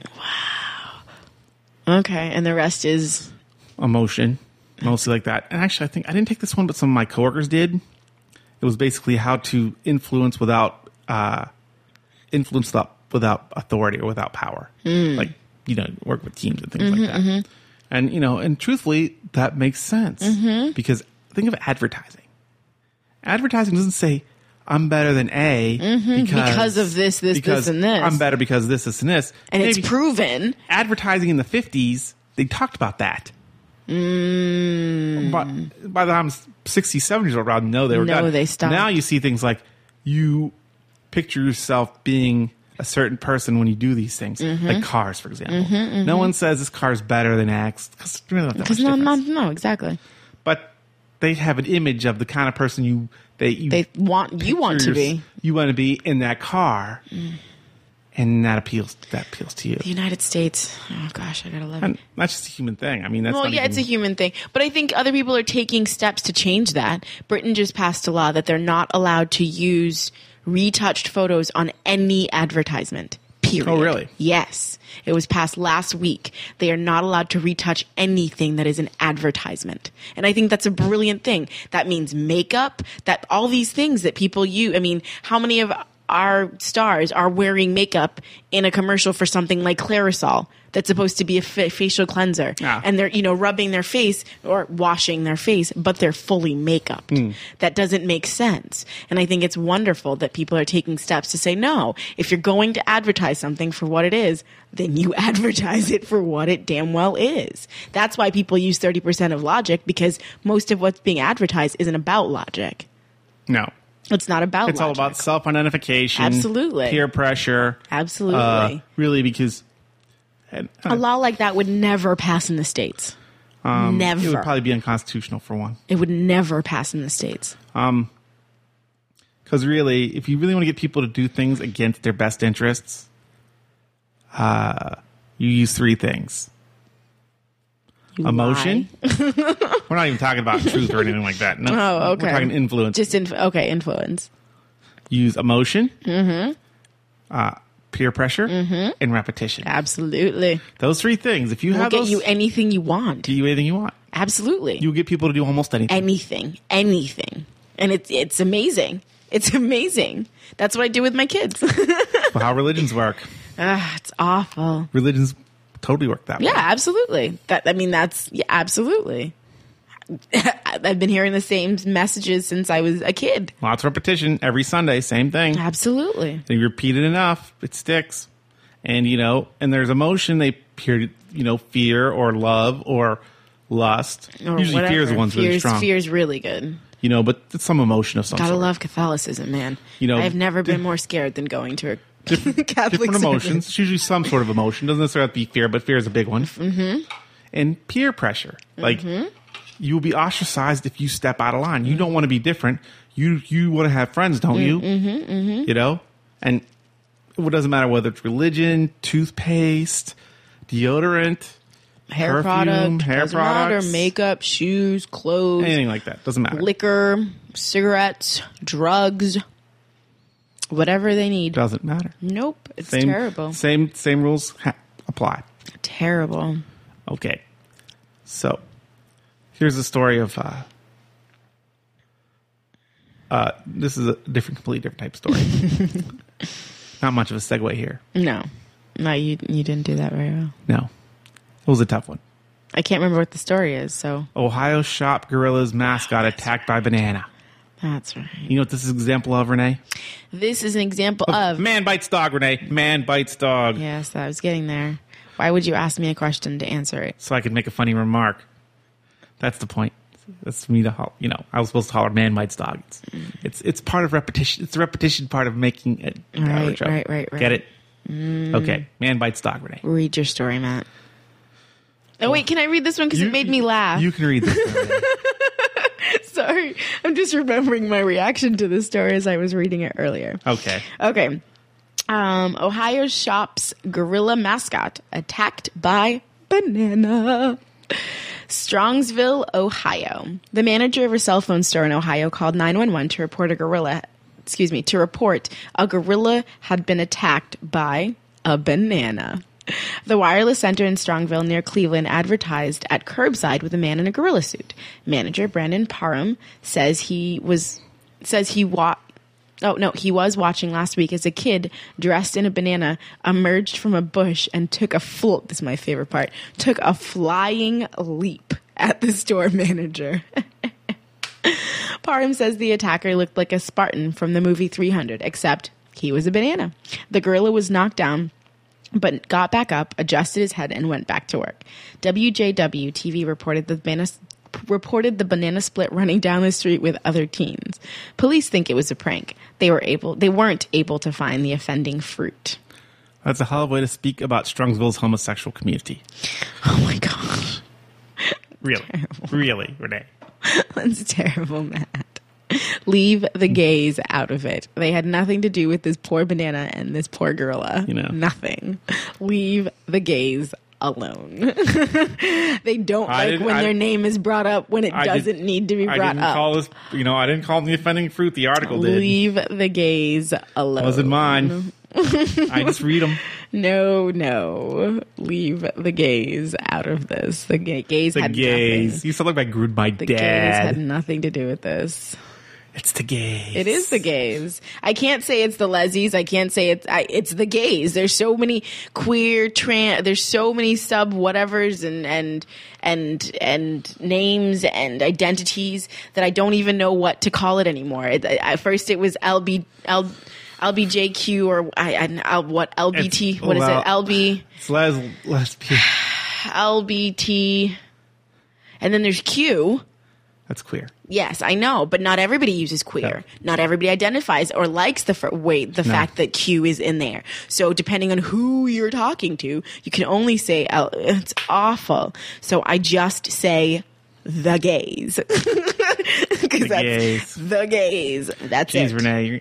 Okay, and the rest is Emotion, mostly like that. And actually, I think I didn't take this one, but some of my coworkers did. It was basically how to influence without uh, influence without, without authority or without power. Mm. Like you know, work with teams and things Mm-hmm, like that. mm-hmm. And you know, and truthfully, that makes sense Mm-hmm. because think of advertising. Advertising doesn't say I'm better than A Mm-hmm. because, Because of this, this, because this, and this. I'm better because of this, this, and this. and Maybe it's proven. advertising in the fifties, they talked about that. Mm. But by the time sixties, seventies were around, no, they were No, done. they stopped. Now you see things like you picture yourself being a certain person when you do these things, Mm-hmm. like cars, for example. Mm-hmm, mm-hmm. No one says this car is better than X because really not that much Because no, no, difference. no, exactly. But they have an image of the kind of person you they you They want you want to picture be. you want to be in that car, mm. and that appeals that appeals to you. The United States. Oh gosh, I gotta love it. And that's just a human thing. I mean, that's Well, not yeah, even, it's a human thing. But I think other people are taking steps to change that. Britain just passed a law that they're not allowed to use retouched photos on any advertisement. Period. Oh, really? Yes. It was passed last week. They are not allowed to retouch anything that is an advertisement. And I think that's a brilliant thing. That means makeup, that all these things that people use. I mean, how many of our stars are wearing makeup in a commercial for something like Clarisol that's supposed to be a fa- facial cleanser, Ah. and they're, you know, rubbing their face or washing their face, but they're fully makeup. Mm. That doesn't make sense. And I think it's wonderful that people are taking steps to say, no, if you're going to advertise something for what it is, then you advertise it for what it damn well is. That's why people use thirty percent of logic, because most of what's being advertised isn't about logic. no. It's not about It's logic. all about self-identification, Absolutely. peer pressure. Absolutely. Uh, really, because and, uh, A law like that would never pass in the States. um, never. it would probably be unconstitutional for one. It would never pass in the States. Um, because really, if you really want to get people to do things against their best interests, uh, you use three things: You emotion. lie. We're not even talking about truth or anything like that. No, Oh, okay. We're talking influence. Just inf- okay, influence. Use emotion, mm-hmm. uh, peer pressure, mm-hmm. and repetition. Absolutely. Those three things. If you We'll have get those, you anything you want. get you anything you want. Absolutely. You get people to do almost anything. anything, anything. And it's it's amazing. It's amazing. That's what I do with my kids. Well, how religions work. Ah, it's awful. Religions totally work that Yeah, way. absolutely. That I mean, that's yeah, absolutely. I've been hearing the same messages since I was a kid. Lots of repetition every Sunday, same thing. Absolutely. They repeat it enough, it sticks. And, you know, and there's emotion. They appear, you know, fear or love or lust. Or Usually whatever. fear is the one's really Fear's- strong. Fear's really good. You know, but it's some emotion of some Gotta sort. love Catholicism, man. You know, I've never di- been more scared than going to a Different, Catholic different emotions. service. It's usually some sort of emotion. Doesn't necessarily have to be fear, but fear is a big one. Mm-hmm. And peer pressure. Like, Mm-hmm. you will be ostracized if you step out of line. You don't want to be different. You you want to have friends, don't you? Mm-hmm, mm-hmm. You know? And it doesn't matter whether it's religion, toothpaste, deodorant, Hair perfume, product, hair doesn't matter, products, makeup, shoes, clothes, anything like that. Doesn't matter. liquor, cigarettes, drugs, whatever they need. Doesn't matter. Nope, it's Same, terrible. Same same rules ha- apply. Terrible. Okay. So, here's the story of. Uh, uh, this is a different, completely different type of story. Not much of a segue here. No, no, you you didn't do that very well. No, it was a tough one. I can't remember what the story is, so Ohio shop gorillas mascot attacked by banana. that's right. You know what this is an example of, Renee? This is an example of. Man bites dog, Renee. Man bites dog. Yes, I was getting there. Why would you ask me a question to answer it? So I could make a funny remark. That's the point. That's for me to, ho- you know, I was supposed to holler, man bites dog. It's, it's, it's part of repetition. It's the repetition part of making it. Right, joke. right, right, right. Get it? Okay. Man bites dog, Renee. Read your story, Matt. Oh, wait, can I read this one? Because You- it made me laugh. You can read this. Renee. Sorry. I'm just remembering my reaction to this story as I was reading it earlier. Okay. Okay. Um, Ohio shop's gorilla mascot attacked by banana. Strongsville, Ohio. The manager of a cell phone store in Ohio called nine one one to report a gorilla, excuse me, to report a gorilla had been attacked by a banana. The wireless center in Strongville near Cleveland advertised at curbside with a man in a gorilla suit. Manager Brandon Parham says he was says he wa- Oh, no, he was watching last week as a kid dressed in a banana emerged from a bush and took a fl- this is my favorite part, took a flying leap at the store manager. Parham says the attacker looked like a Spartan from the movie three hundred, except he was a banana. The gorilla was knocked down, but got back up, adjusted his head, and went back to work. W J W T V reported the banana reported the banana split running down the street with other teens. Police think it was a prank. They were able they weren't able to find the offending fruit. That's a hell of a way to speak about Strongsville's homosexual community. Oh my gosh. Really. Really, Renee. That's terrible, Matt. Leave the gays out of it. They had nothing to do with this poor banana and this poor gorilla. You know. Nothing. Leave the gays alone. They don't I like didn't- when I- their name is brought up when it I did- doesn't need to be I brought didn't up. call this, you know, I didn't call them the offending fruit. The article did. Leave the gays alone. Wasn't mine. I just read them. No, no. Leave the gays out of this. The gay- gays The had gays. nothing. You sound like my Grood, my The gays had dad. nothing to do with this. It's the gays. It is the gays. I can't say it's the lesbies. I can't say it's I, it's the gays. There's so many queer trans. There's so many sub whatevers and and and and names and identities that I don't even know what to call it anymore. It, at first, it was L B L. L B J Q or I, I L, what L B T? It's- What is well, it? L B It's les- lesbian. L B T, and then there's Q. That's queer. Yes, I know, but not everybody uses queer. Not everybody identifies or likes the fr- wait the No. fact that Q is in there. So depending on who you're talking to, you can only say L. It's awful. So I just say the gays because that's gays. the gays. That's Jeez, it. Renee. You're,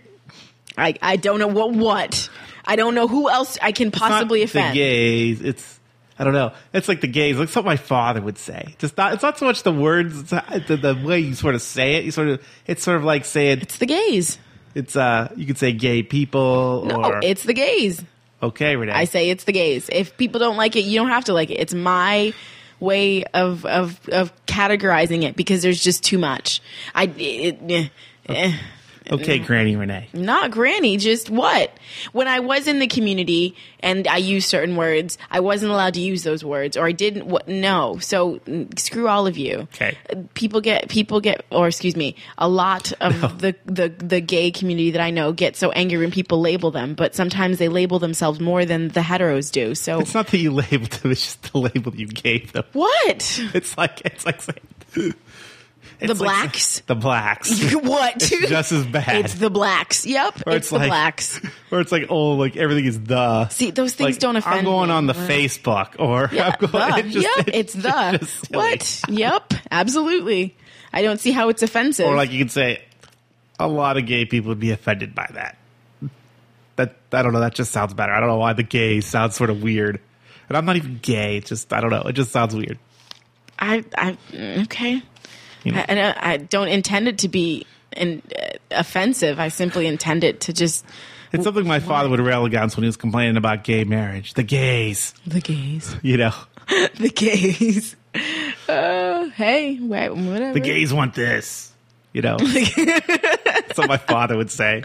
I I don't know what what I don't know who else I can it's not possibly the offend. gays. It's, I don't know. It's like the gays. Like something my father would say. Just not. It's not so much the words. It's the, the way you sort of say it. You sort of. It's sort of like saying It's the gays. it's. Uh, you could say gay people. No, or it's the gays. okay, Renee. I say it's the gays. If people don't like it, you don't have to like it. It's my way of of of categorizing it because there's just too much. I it, eh, eh. Okay, Granny Renee. Not Granny, just what? When I was in the community and I used certain words, I wasn't allowed to use those words, or I didn't. What? No. So mm, screw all of you. Okay. People get people get, or excuse me, a lot of No. the, the the gay community that I know get so angry when people label them, but sometimes they label themselves more than the heteros do. So It's not that you labeled them; it's just the label you gave them. what? It's like it's like saying it's The like blacks? saying- the blacks. What? It's just as bad. It's the blacks. Yep. Or It's, the like, blacks. Or it's like, oh, like everything is the. See, those things Like, don't offend I'm going me. on the Wow. Facebook, or Yeah, I'm going. the. It's just, yep, it's the. just silly. What? Yep, absolutely. I don't see how it's offensive. Or like you could say, a lot of gay people would be offended by that. That I don't know. That just sounds better. I don't know why the gay sounds sort of weird. And I'm not even gay. It's just I don't know. It just sounds weird. I, I, okay. You know? I, I don't- I don't intend it to be in, uh, offensive. I simply intend it to just It's something my father would rail against when he was complaining about gay marriage. The gays, the gays, you know, the gays. Uh, hey, wha- whatever. the gays want this, you know. That's what my father would say.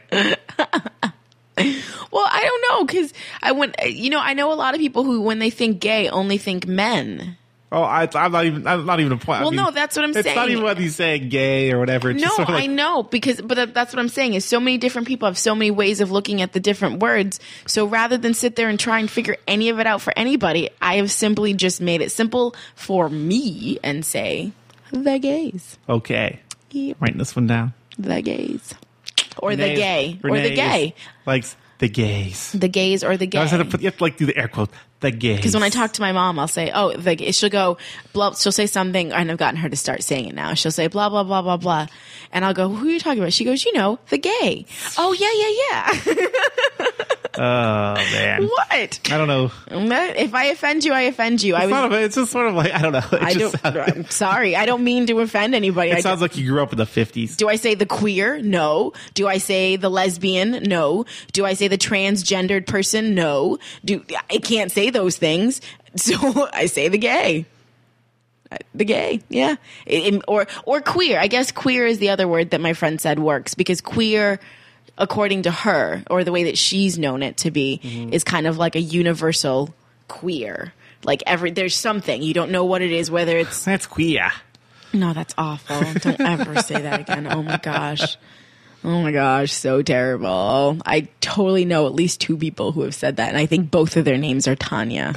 Well, I don't know because I went. You know, I know a lot of people who, when they think gay, only think men. Oh, I, I'm not even. I'm not even a point. Well, I mean, no, that's what I'm it's saying. not even whether you say gay or whatever. It's No, just sort of like, I know because, but that- that's what I'm saying is so many different people have so many ways of looking at the different words. So rather than sit there and try and figure any of it out for anybody, I have simply just made it simple for me and say the gays, okay, Yep. writing this one down. the gays, or Renee- the gay, or Renee the gay, is- likes the gays. the gays, or the I gay. always have to put, you have to like do the air quote. The gays. Because when I talk to my mom, I'll say, "Oh, the, she'll go, blah." She'll say something, and I've gotten her to start saying it now. She'll say, "Blah blah blah blah blah," and I'll go, "Who are you talking about?" She goes, "You know, the gay." Oh yeah, yeah, yeah. oh man, What? I don't know. If I offend you, I offend you. I It's, was. not a, it's just sort of like I don't know. It I just don't. sounds, I'm sorry. I don't mean to offend anybody. it I sounds like you grew up in the fifties. Do I say the queer? No. Do I say the lesbian? No. Do I say the transgendered person? No. Do I can't say those things, so I say the gay. The gay, yeah, It- it- or or queer. I guess queer is the other word that my friend said works because queer, according to her, or the way that she's known it to be, Mm-hmm. is kind of like a universal queer. Like every there's something you don't know what it is, whether it's That's queer. no, that's awful. Don't ever say that again. Oh my gosh. Oh my gosh, so terrible. I totally know at least two people who have said that, and I think both of their names are Tanya.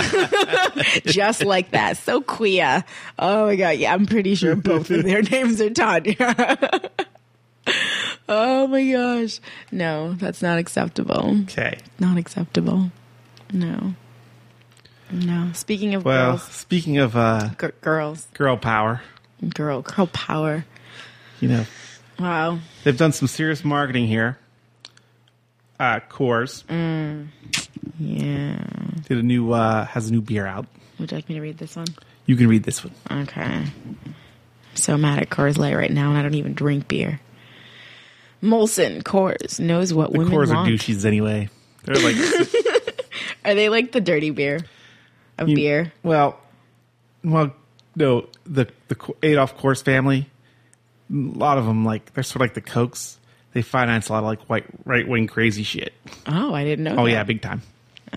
Just like that. So queer. Oh my god, yeah, I'm pretty sure both of their names are Tanya. Oh my gosh. No, that's not acceptable. Okay. Not acceptable. No. No. Speaking of Well, girls, speaking of uh, g- girls, girl power, girl, girl power. you know, Wow. they've done some serious marketing here. Uh, Coors Yeah. did a new uh, has a new beer out. Would you like me to read this one? You can read this one. Okay. I'm so mad at Coors Light right now, and I don't even drink beer. Molson Coors knows what The women Coors want. are douches anyway. They're like, Are they like the dirty beer of you- beer? well, well, no, the the Co- Adolf Coors family. A lot of them, like they're sort of like the Cokes. They finance a lot of like white right wing crazy shit. Oh, I didn't know. Oh that. yeah, big time.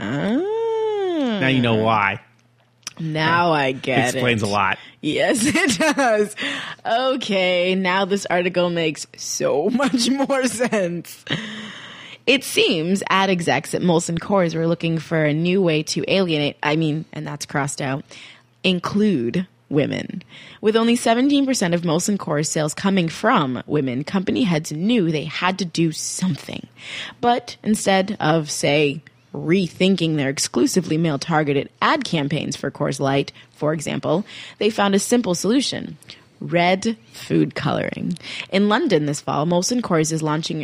Ah. Now you know why. Now I get it. Explains a lot. Yes, it does. Okay, now this article makes so much more sense. It seems ad execs at Molson Coors were looking for a new way to alienate, I mean, and that's crossed out, include women. With only seventeen percent of Molson Coors sales coming from women, company heads knew they had to do something. But instead of, say, rethinking their exclusively male-targeted ad campaigns for Coors Light, for example, they found a simple solution: red food coloring. In London this fall, Molson Coors is launching...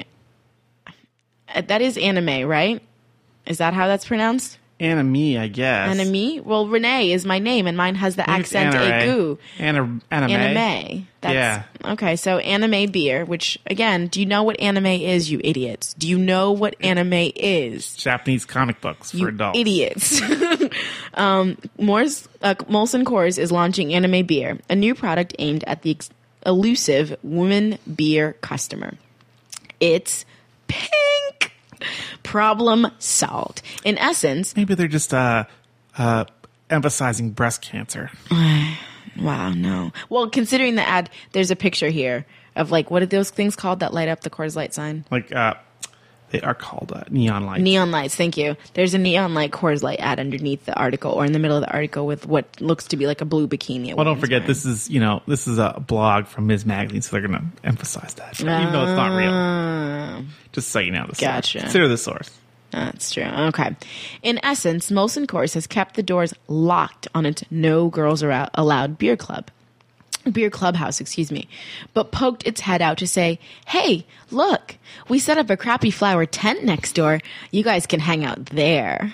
That is anime, right? Is that how that's pronounced? Anime, I guess. Anime? Well, Renee is my name, and mine has the Maybe it's accent Anime. egu. Ana- anime. Anime. That's, Yeah. Okay, so anime beer, which, again, do you know what anime is, you idiots? Do you know what anime is? Japanese comic books for You adults. idiots. um, Moore's, uh, Molson Coors is launching anime beer, a new product aimed at the ex- elusive women beer customer. It's pink. Problem solved. In essence, Maybe they're just uh, uh, emphasizing breast cancer. wow, no. Well, considering the ad, there's a picture here of like, what are those things called that light up the Coors Light sign? Like, uh, they are called uh, neon lights. Neon lights, thank you. There's a neon light Coors Light ad underneath the article, or in the middle of the article, with what looks to be like a blue bikini. Well, don't forget, this is, you know, this is a blog from Miz Magazine, so they're going to emphasize that, even though it's not real. Uh, Just so you know the Gotcha. source. Consider the source. That's true. Okay. In essence, Molson Coors has kept the doors locked on its no girls are allowed beer club. Beer clubhouse, excuse me, but poked its head out to say, hey, look, we set up a crappy flower tent next door. You guys can hang out there.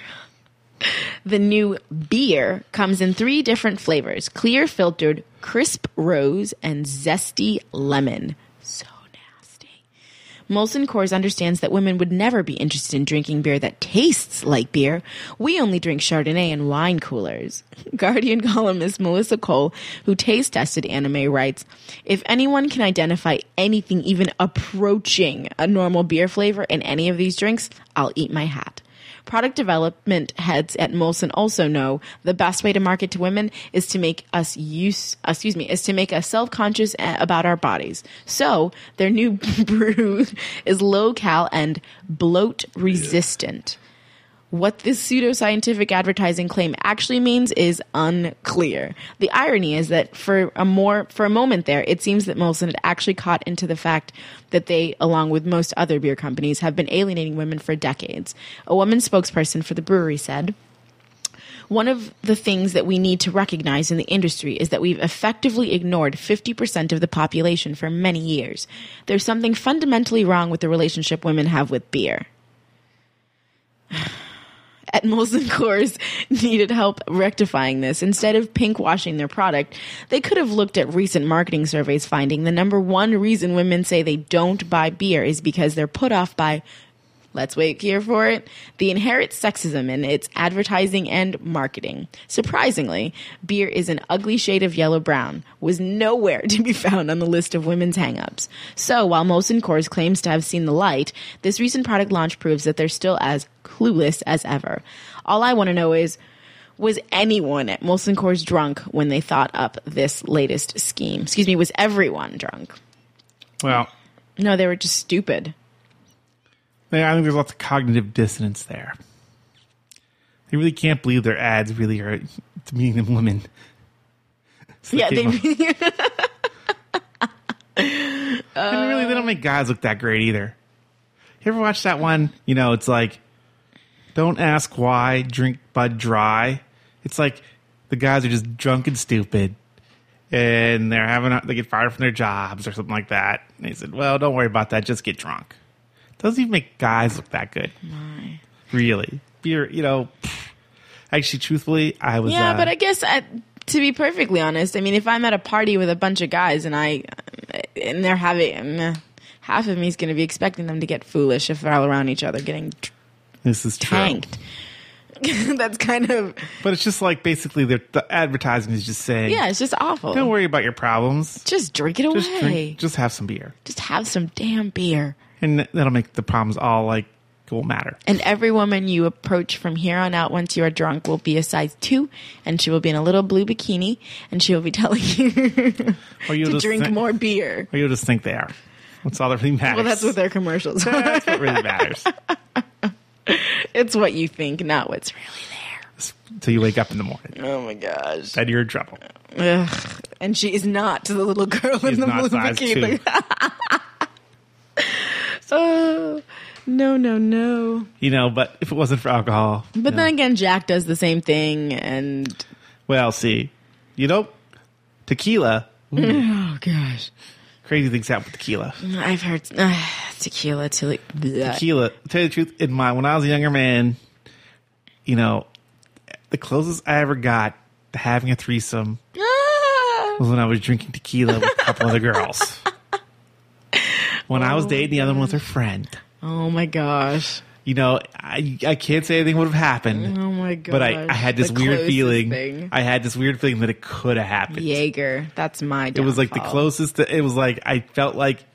The new beer comes in three different flavors: clear filtered, crisp rose, and zesty lemon. So nasty. Molson Coors understands that women would never be interested in drinking beer that tastes like beer. We only drink Chardonnay in wine coolers. Guardian columnist Melissa Cole, who taste tested Anime, writes, if anyone can identify anything even approaching a normal beer flavor in any of these drinks, I'll eat my hat. Product development heads at Molson also know the best way to market to women is to make us use, excuse me, is to make us self-conscious about our bodies. So their new brew is low-cal and bloat resistant. What this pseudoscientific advertising claim actually means is unclear. The irony is that for a more for a moment there, it seems that Molson had actually caught into the fact that they, along with most other beer companies, have been alienating women for decades. A woman spokesperson for the brewery said, one of the things that we need to recognize in the industry is that we've effectively ignored fifty percent of the population for many years. There's something fundamentally wrong with the relationship women have with beer. At Molson Coors needed help rectifying this. Instead of pink washing their product, they could have looked at recent marketing surveys, finding the number one reason women say they don't buy beer is because they're put off by, let's wait here for it, the inherent sexism in its advertising and marketing. Surprisingly, beer is an ugly shade of yellow-brown, was nowhere to be found on the list of women's hang-ups. So while Molson Coors claims to have seen the light, this recent product launch proves that they're still as clueless as ever. All I want to know is, was anyone at Molson Coors drunk when they thought up this latest scheme? Excuse me, was everyone drunk? Well, no, they were just stupid. I think there's lots of cognitive dissonance there. They really can't believe their ads really are meaning them women. So yeah, they. they and really, they don't make guys look that great either. You ever watch that one? You know, it's like, don't ask why, drink Bud Dry. It's like the guys are just drunk and stupid, and they're having a, they get fired from their jobs or something like that. And they said, well, don't worry about that, just get drunk. Doesn't even make guys look that good. My. Really. Beer, you know, actually, truthfully, I was... Yeah, uh, but I guess, I, to be perfectly honest, I mean, if I'm at a party with a bunch of guys and I, and they're having, half of me is going to be expecting them to get foolish if they're all around each other getting this is tanked. That's kind of... But it's just like, basically, the advertising is just saying... Yeah, it's just awful. Don't worry about your problems. Just drink it away. Just, drink, just have some beer. Just have some damn beer. And that'll make the problems all, like, it won't matter. And every woman you approach from here on out once you are drunk will be a size two, and she will be in a little blue bikini, and she will be telling you to drink think, more beer. Or you'll just think they are. That's all that really matters. Well, that's what their commercials are. That's what really matters. It's what you think, not what's really there. Until you wake up in the morning. Oh, my gosh. Then you're in trouble. Ugh. And she is not the little girl She's in the blue bikini. Oh, no, no, no. You know, but if it wasn't for alcohol. But no. then again, Jack does the same thing, and... Well, see, you know, tequila. Ooh, oh, gosh. Crazy things happen with tequila. I've heard uh, tequila, te- tequila. To tell you the truth, in my when I was a younger man, you know, the closest I ever got to having a threesome ah! was when I was drinking tequila with a couple other girls. When oh I was dating, the other one was her friend. Oh my gosh. You know, I I can't say anything would have happened. Oh my gosh. But I, I had this the weird feeling. Thing. I had this weird feeling that it could have happened. Jaeger. That's my downfall. It was like the closest. To, it was like I felt like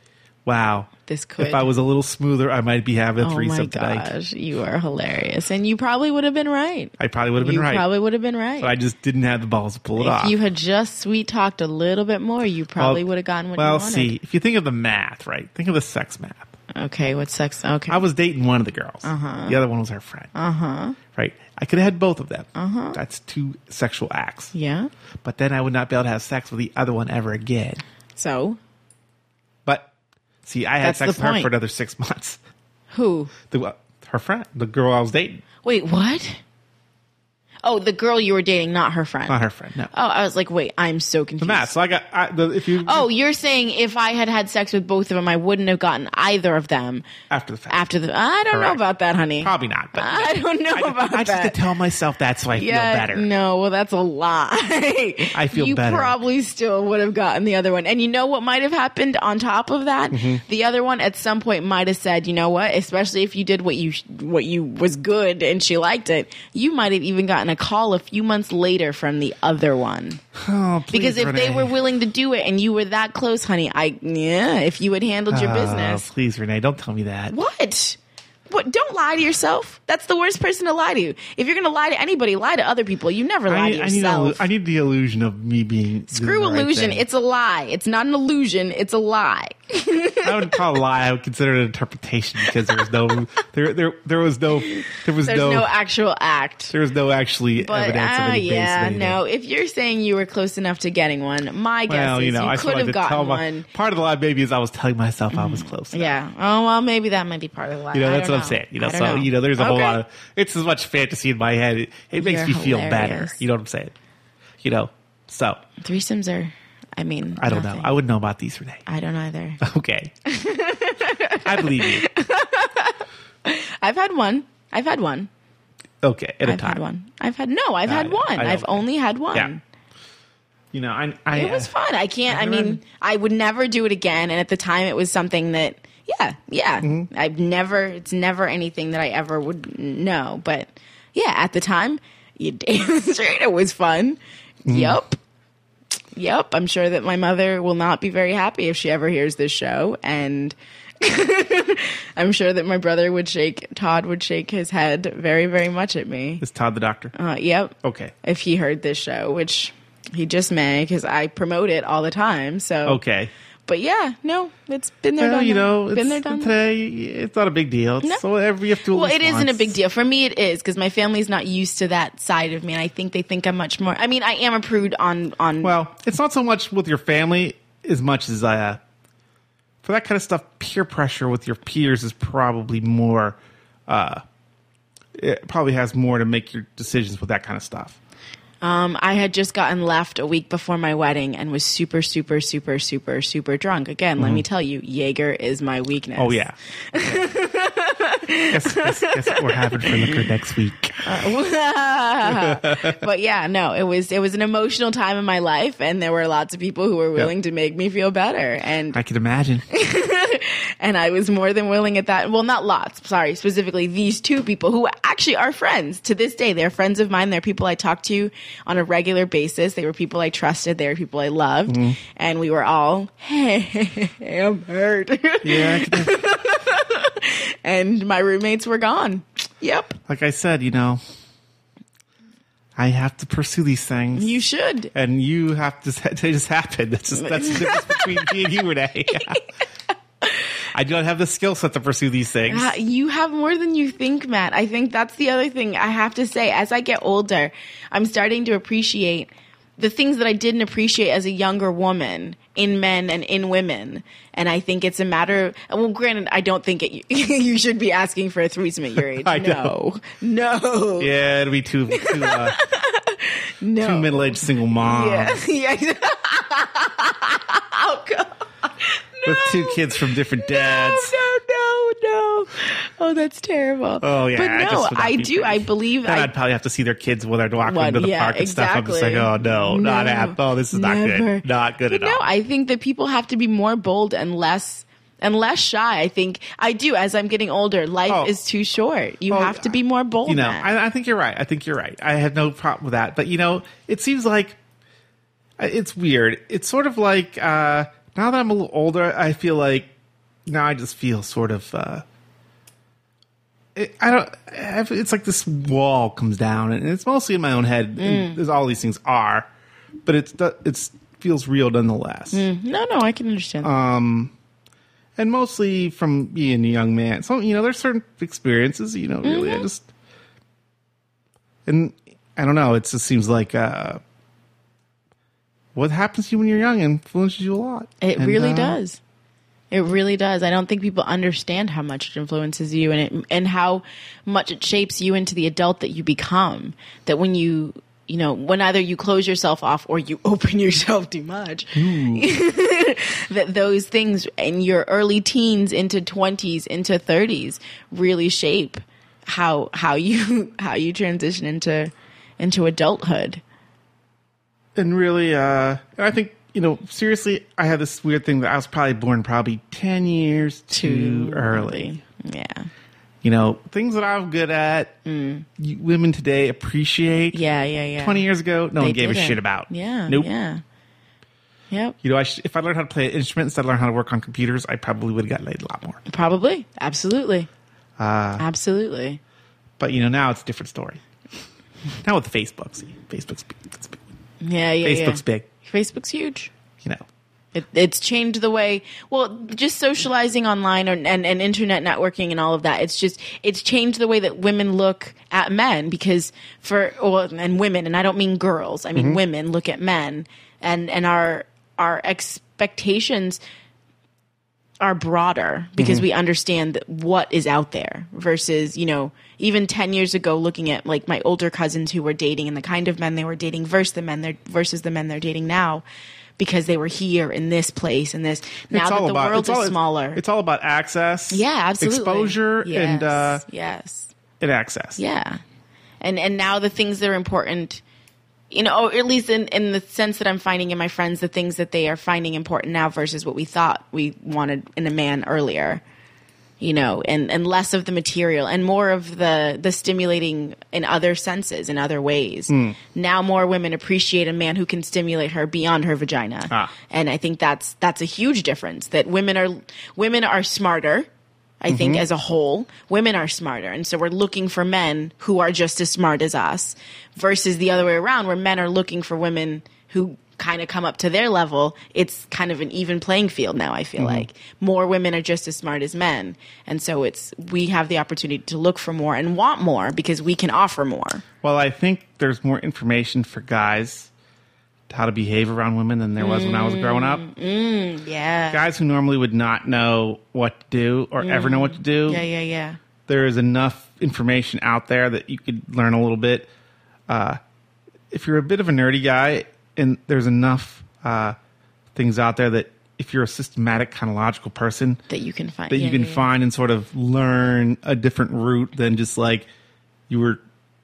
wow. This could. If I was a little smoother, I might be having a Oh threesome my tonight. gosh, you are hilarious. And you probably would have been right. I probably would have been you right. probably would have been right. But I just didn't have the balls to pull it if off. you had just sweet talked a little bit more, you probably Well- would have gotten what well, you wanted. see, if you think of the math, right? Think of the sex math. Okay, what sex? Okay. I was dating one of the girls. Uh-huh. The other one was her friend. Uh-huh. Right? I could have had both of them. Uh-huh. That's two sexual acts. Yeah. But then I would not be able to have sex with the other one ever again. So, But, see, I had That's sex the with her point. for another six months. who? The, uh, her friend, the girl I was dating. Wait, what? Oh, the girl you were dating, not her friend. Not her friend, no. Oh, I was like, wait, I'm so confused. The math. So I got, I, the, if you, Oh, you're saying if I had had sex with both of them, I wouldn't have gotten either of them after the fact. after the. I don't know Correct. about that, honey. Probably not. But I don't know I, about I just that. have to tell myself that so I Yeah, feel better. no, well, that's a lie. I feel you better. probably still would have gotten the other one. And you know what might have happened on top of that? Mm-hmm. The other one at some point might have said, you know what? Especially if you did what you what you was good and she liked it, you might have even gotten a call a few months later from the other one. Oh, please, Because if they Renee. were willing to do it and you were that close, honey, I yeah, if you had handled your Oh, business. please, Renee, don't tell me that. What? What? Don't lie to yourself. That's the worst person to lie to. If you're going to lie to anybody, lie to other people. You never lie I to need, I, need yourself. a, I need the illusion of me being Screw doing the right illusion. thing. It's a lie. It's not an illusion. It's a lie. I wouldn't call it a lie. I would consider it an interpretation because there was no there there there was no there was There's no, no, actual act. there was no actually But evidence of uh, any base yeah, of anything. no. If you're saying you were close enough to getting one, my guess Well, is you know, you I could feel like have to tell gotten my, one. part of the lie maybe is I was telling myself I was close. enough. Yeah. Oh well, maybe that might be part of the lie. You know, I that's don't what I'm saying. You know, I so don't you know, there's a whole Okay. lot of it's as much fantasy in my head. It, it makes You're me feel better. hilarious. You know what I'm saying? You know, so Threesomes are. I mean, I don't nothing. know. I wouldn't know about these, Renee. I don't either. Okay, I believe you. I've had one. I've had one. Okay, at a I've time. had one. I've had no. I've I had know, one. I know. I've only had one. Yeah. You know, I, I It was fun. I can't. I I've mean, never- I would never do it again. And at the time, it was something that, yeah, yeah. Mm-hmm. I've never. It's never anything that I ever would know. But yeah, at the time, you damn straight it was fun. Mm-hmm. Yep. Yep. I'm sure that my mother will not be very happy if she ever hears this show. And I'm sure that my brother would shake, Todd would shake his head very, very much at me. Is Todd the doctor? Uh, yep. Okay. If he heard this show, which he just may, because I promote it all the time. So Okay. But yeah, no, it's been there, Well, done you that. know, been it's, there, done that. today it's not a big deal. It's No. so every you have to. Well, it isn't a big deal for me. It is because my family's not used to that side of me, and I think they think I'm much more. I mean, I am a prude on on. Well, it's not so much with your family as much as uh, for that kind of stuff. Peer pressure with your peers is probably more. Uh, it probably has more to make your decisions with that kind of stuff. Um, I had just gotten left a week before my wedding and was super, super, super, super, super drunk. Again, let me tell you, Jaeger is my weakness. Oh yeah. guess, guess, guess what we're having for liquor next week. But yeah, no, it was it was an emotional time in my life, and there were lots of people who were willing to make me feel better, and I can imagine. and I was more than willing at that. Well, not lots, sorry, specifically these two people who actually are friends to this day. They're friends of mine. They're people I talk to on a regular basis. They were people I trusted. They were people I loved, Mm-hmm. and we were all, hey, I'm hurt. Yeah, I can, And my roommates were gone. Yep, like I said, you know, I have to pursue these things. you should. And you have to, they just happen. That's just, that's the difference between me and you, Renee. I do not have the skill set to pursue these things. Uh, you have more than you think, Matt. I think that's the other thing I have to say. As I get older, I'm starting to appreciate the things that I didn't appreciate as a younger woman in men and in women. And I think it's a matter of, well, granted, I don't think it, you should be asking for a threesome at your age. I no. No. Yeah, it'll be two, two, uh, No. two middle-aged single moms Yeah. yeah. Oh, God. with two kids from different dads. No, no, no. Oh, that's terrible. Oh yeah, But I no, just would not I be do. pretty. I believe Then I I'd probably have to see their kids when they're walking What? into the Yeah, park and stuff. I'm just like, exactly. oh no, not No. hap- Oh, this is not Never. good. Not good But at no, all. I think that people have to be more bold and less and less shy. I think I do. As I'm getting older, life Oh. is too short. You Well, have to be more bold. You know, Matt. I, I think you're right. I think you're right. I have no problem with that. But you know, it seems like it's weird. It's sort of like uh, now that I'm a little older, I feel like now I just feel sort of. Uh, it, I don't. It's like this wall comes down, and it's mostly in my own head. Mm. And as all these things are, but it's it's feels real nonetheless. Mm. No, no, I can understand. Um, and mostly from being a young man. So you know, there's certain experiences. You know, really, mm-hmm. I just and I don't know. It just seems like. Uh, What happens to you when you're young influences you a lot. It and, really uh, does. It really does. I don't think people understand how much it influences you and it, and how much it shapes you into the adult that you become. That when you, you know, when either you close yourself off or you open yourself too much, that those things in your early teens into twenties into thirties really shape how how you how you transition into into adulthood. And really, uh, and I think, you know, seriously, I had this weird thing that I was probably born probably ten years too, too early. early. Yeah. You know, things that I'm good at, mm. you, women today appreciate. Yeah, yeah, yeah. twenty years ago, no they one gave didn't. a shit about. Yeah. Nope. Yeah. Yep. You know, I sh- if I learned how to play an instrument instead of learn how to work on computers, I probably would have got laid a lot more. Probably. Absolutely. Uh, Absolutely. But, you know, now it's a different story. Now with Facebook, see, Facebook's big. It's big. Yeah, yeah, Facebook's yeah. big. Facebook's huge. You know. It, it's changed the way, well, just socializing online or, and, and internet networking and all of that. It's just, it's changed the way that women look at men because for, well, and women, and I don't mean girls, I mean mm-hmm. women look at men and, and our, our expectations are broader because mm-hmm. we understand what is out there versus, you know, even ten years ago looking at like my older cousins who were dating and the kind of men they were dating versus the men they're versus the men they're dating now because they were here in this place and this now it's that the about, world is all, smaller. It's all about access. Yeah, absolutely. Exposure yes, and uh yes. and access. Yeah. And and now the things that are important, you know, or at least in, in the sense that I'm finding in my friends, the things that they are finding important now versus what we thought we wanted in a man earlier, you know, and, and less of the material and more of the, the stimulating in other senses, in other ways. Mm. Now more women appreciate a man who can stimulate her beyond her vagina. Ah. And I think that's, that's a huge difference that women are, women are smarter. I think mm-hmm. as a whole, women are smarter. And so we're looking for men who are just as smart as us versus the other way around where men are looking for women who kind of come up to their level. It's kind of an even playing field now, I feel mm-hmm. like. More women are just as smart as men. And so it's we have the opportunity to look for more and want more because we can offer more. Well, I think there's more information for guys how to behave around women than there was mm, when I was growing up. Mm, yeah. Guys who normally would not know what to do or mm. ever know what to do. Yeah, yeah, yeah. There is enough information out there that you could learn a little bit. Uh, if you're a bit of a nerdy guy, and there's enough uh, things out there that if you're a systematic, chronological person, that you can find, that yeah, you can yeah, find yeah. and sort of learn a different route than just like you were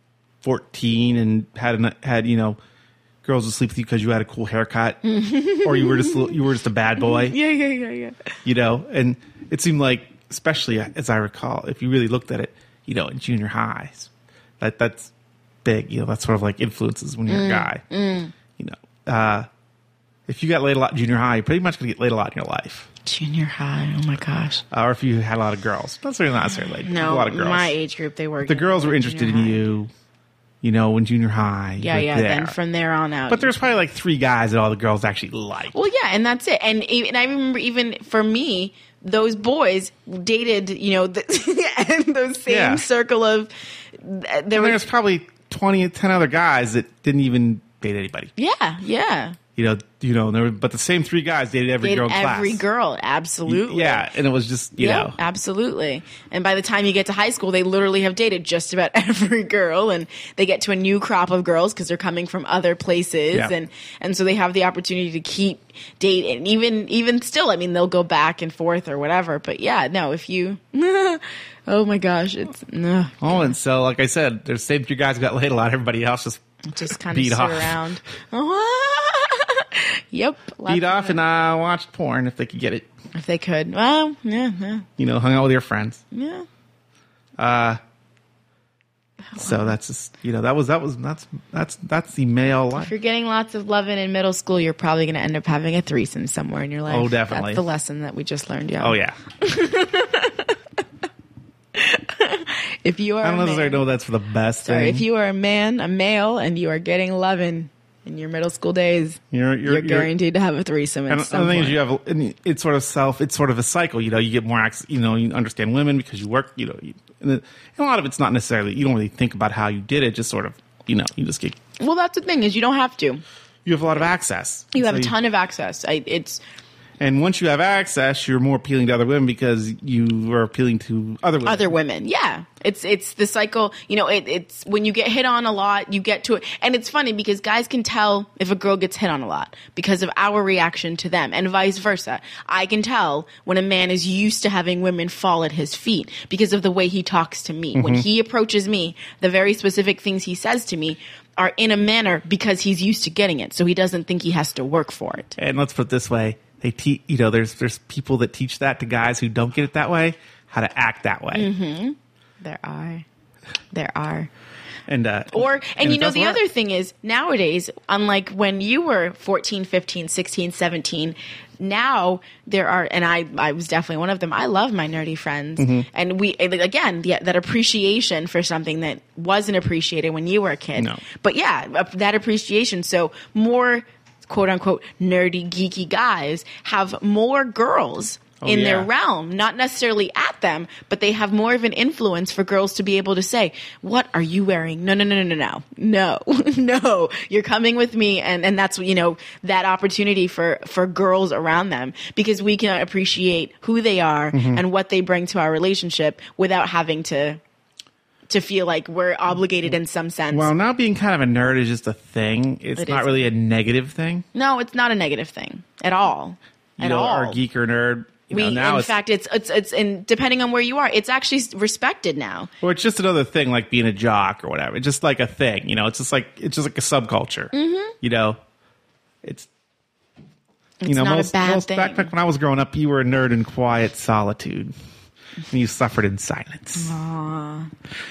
fourteen and had an, had you know. girls would sleep with you because you had a cool haircut, or you were just you were just a bad boy. Yeah, yeah, yeah, yeah. You know, and it seemed like, especially as I recall, if you really looked at it, you know, in junior highs, that that's big. You know, that's sort of like influences when you're mm, a guy. Mm. You know, uh, if you got laid a lot in junior high, you're pretty much going to get laid a lot in your life. Junior high, oh my gosh. Uh, or if you had a lot of girls, not necessarily, not necessarily like, no, a lot of girls. My age group, they were. The girls were interested in you. You know, in junior high. Yeah, yeah. There. Then from there on out. But there's probably like three guys that all the girls actually liked. Well, yeah, and that's it. And and I remember even for me, those boys dated, you know, the, and those same yeah. circle of. There was, there's probably twenty, ten other guys that didn't even date anybody. Yeah, yeah. You know, you know, there were, but the same three guys dated every dated girl in class. Every girl, absolutely. Yeah, and it was just, you yeah, know. absolutely. And by the time you get to high school, they literally have dated just about every girl, and they get to a new crop of girls because they're coming from other places, yeah. and and so they have the opportunity to keep dating. Even even still, I mean, they'll go back and forth or whatever. But yeah, no, if you. Oh my gosh, it's no. Oh, and so like I said, there's same three guys who got laid a lot. Everybody else just just kind beat of sit off. around. Yep. Beat off and uh, watched porn if they could get it. If they could. Well, yeah, yeah. You know, hung out with your friends. Yeah. Uh, So that's just, you know, that was, that was, that's, that's, that's the male If life. you're getting lots of loving in middle school, you're probably going to end up having a threesome somewhere in your life. Oh, definitely. That's the lesson that we just learned, yeah. Oh, yeah. If you are I don't a necessarily man, know that's for the best sorry, thing. if you are a man, a male, and you are getting loving in your middle school days, You're, you're, you're, you're guaranteed to have a threesome. At And some the thing point. is, you have and it's sort of self. It's sort of a cycle. You know, you get more access. You know, you understand women because you work. You know, you, and, the, and a lot of it's not necessarily. You don't really think about how you did it. Just sort of. You know, you just get. Well, that's the thing is you don't have to. You have a lot of access. You have So a ton of access. I, it's And once you have access, you're more appealing to other women because you are appealing to other women. other women. Yeah. It's it's the cycle. You know, it, it's when you get hit on a lot, you get to it. And it's funny because guys can tell if a girl gets hit on a lot because of our reaction to them and vice versa. I can tell when a man is used to having women fall at his feet because of the way he talks to me. Mm-hmm. When he approaches me, the very specific things he says to me are in a manner because he's used to getting it. So he doesn't think he has to work for it. And let's put it this way. They teach, you know, there's there's people that teach that to guys who don't get it that way, how to act that way. Mm-hmm. There are. There are. And uh, Or, and, and you it know, doesn't the work. other thing is nowadays, unlike when you were fourteen, fifteen, sixteen, seventeen, now there are, and I, I was definitely one of them. I love my nerdy friends. Mm-hmm. And we, again, the, that appreciation for something that wasn't appreciated when you were a kid. No. But yeah, uh, that appreciation. So more quote unquote nerdy, geeky guys have more girls Oh, in yeah. their realm, not necessarily at them, but they have more of an influence for girls to be able to say, what are you wearing? No, no, no, no, no, no, no, no, you're coming with me. And, and that's, you know, that opportunity for, for girls around them because we can appreciate who they are Mm-hmm. and what they bring to our relationship without having to, to feel like we're obligated in some sense. Well, now being kind of a nerd is just a thing. It's It not is. really a negative thing. No, it's not a negative thing at all. You At know, all. our geek or nerd. You know, We, now in it's, fact, it's it's it's and depending on where you are, it's actually respected now. or it's just another thing, like being a jock or whatever. It's just like a thing, you know. It's just like it's just like a subculture, mm-hmm. you know. It's you It's know not a most, bad most back, thing. back when I was growing up, you were a nerd in quiet solitude, and you suffered in silence. Aww.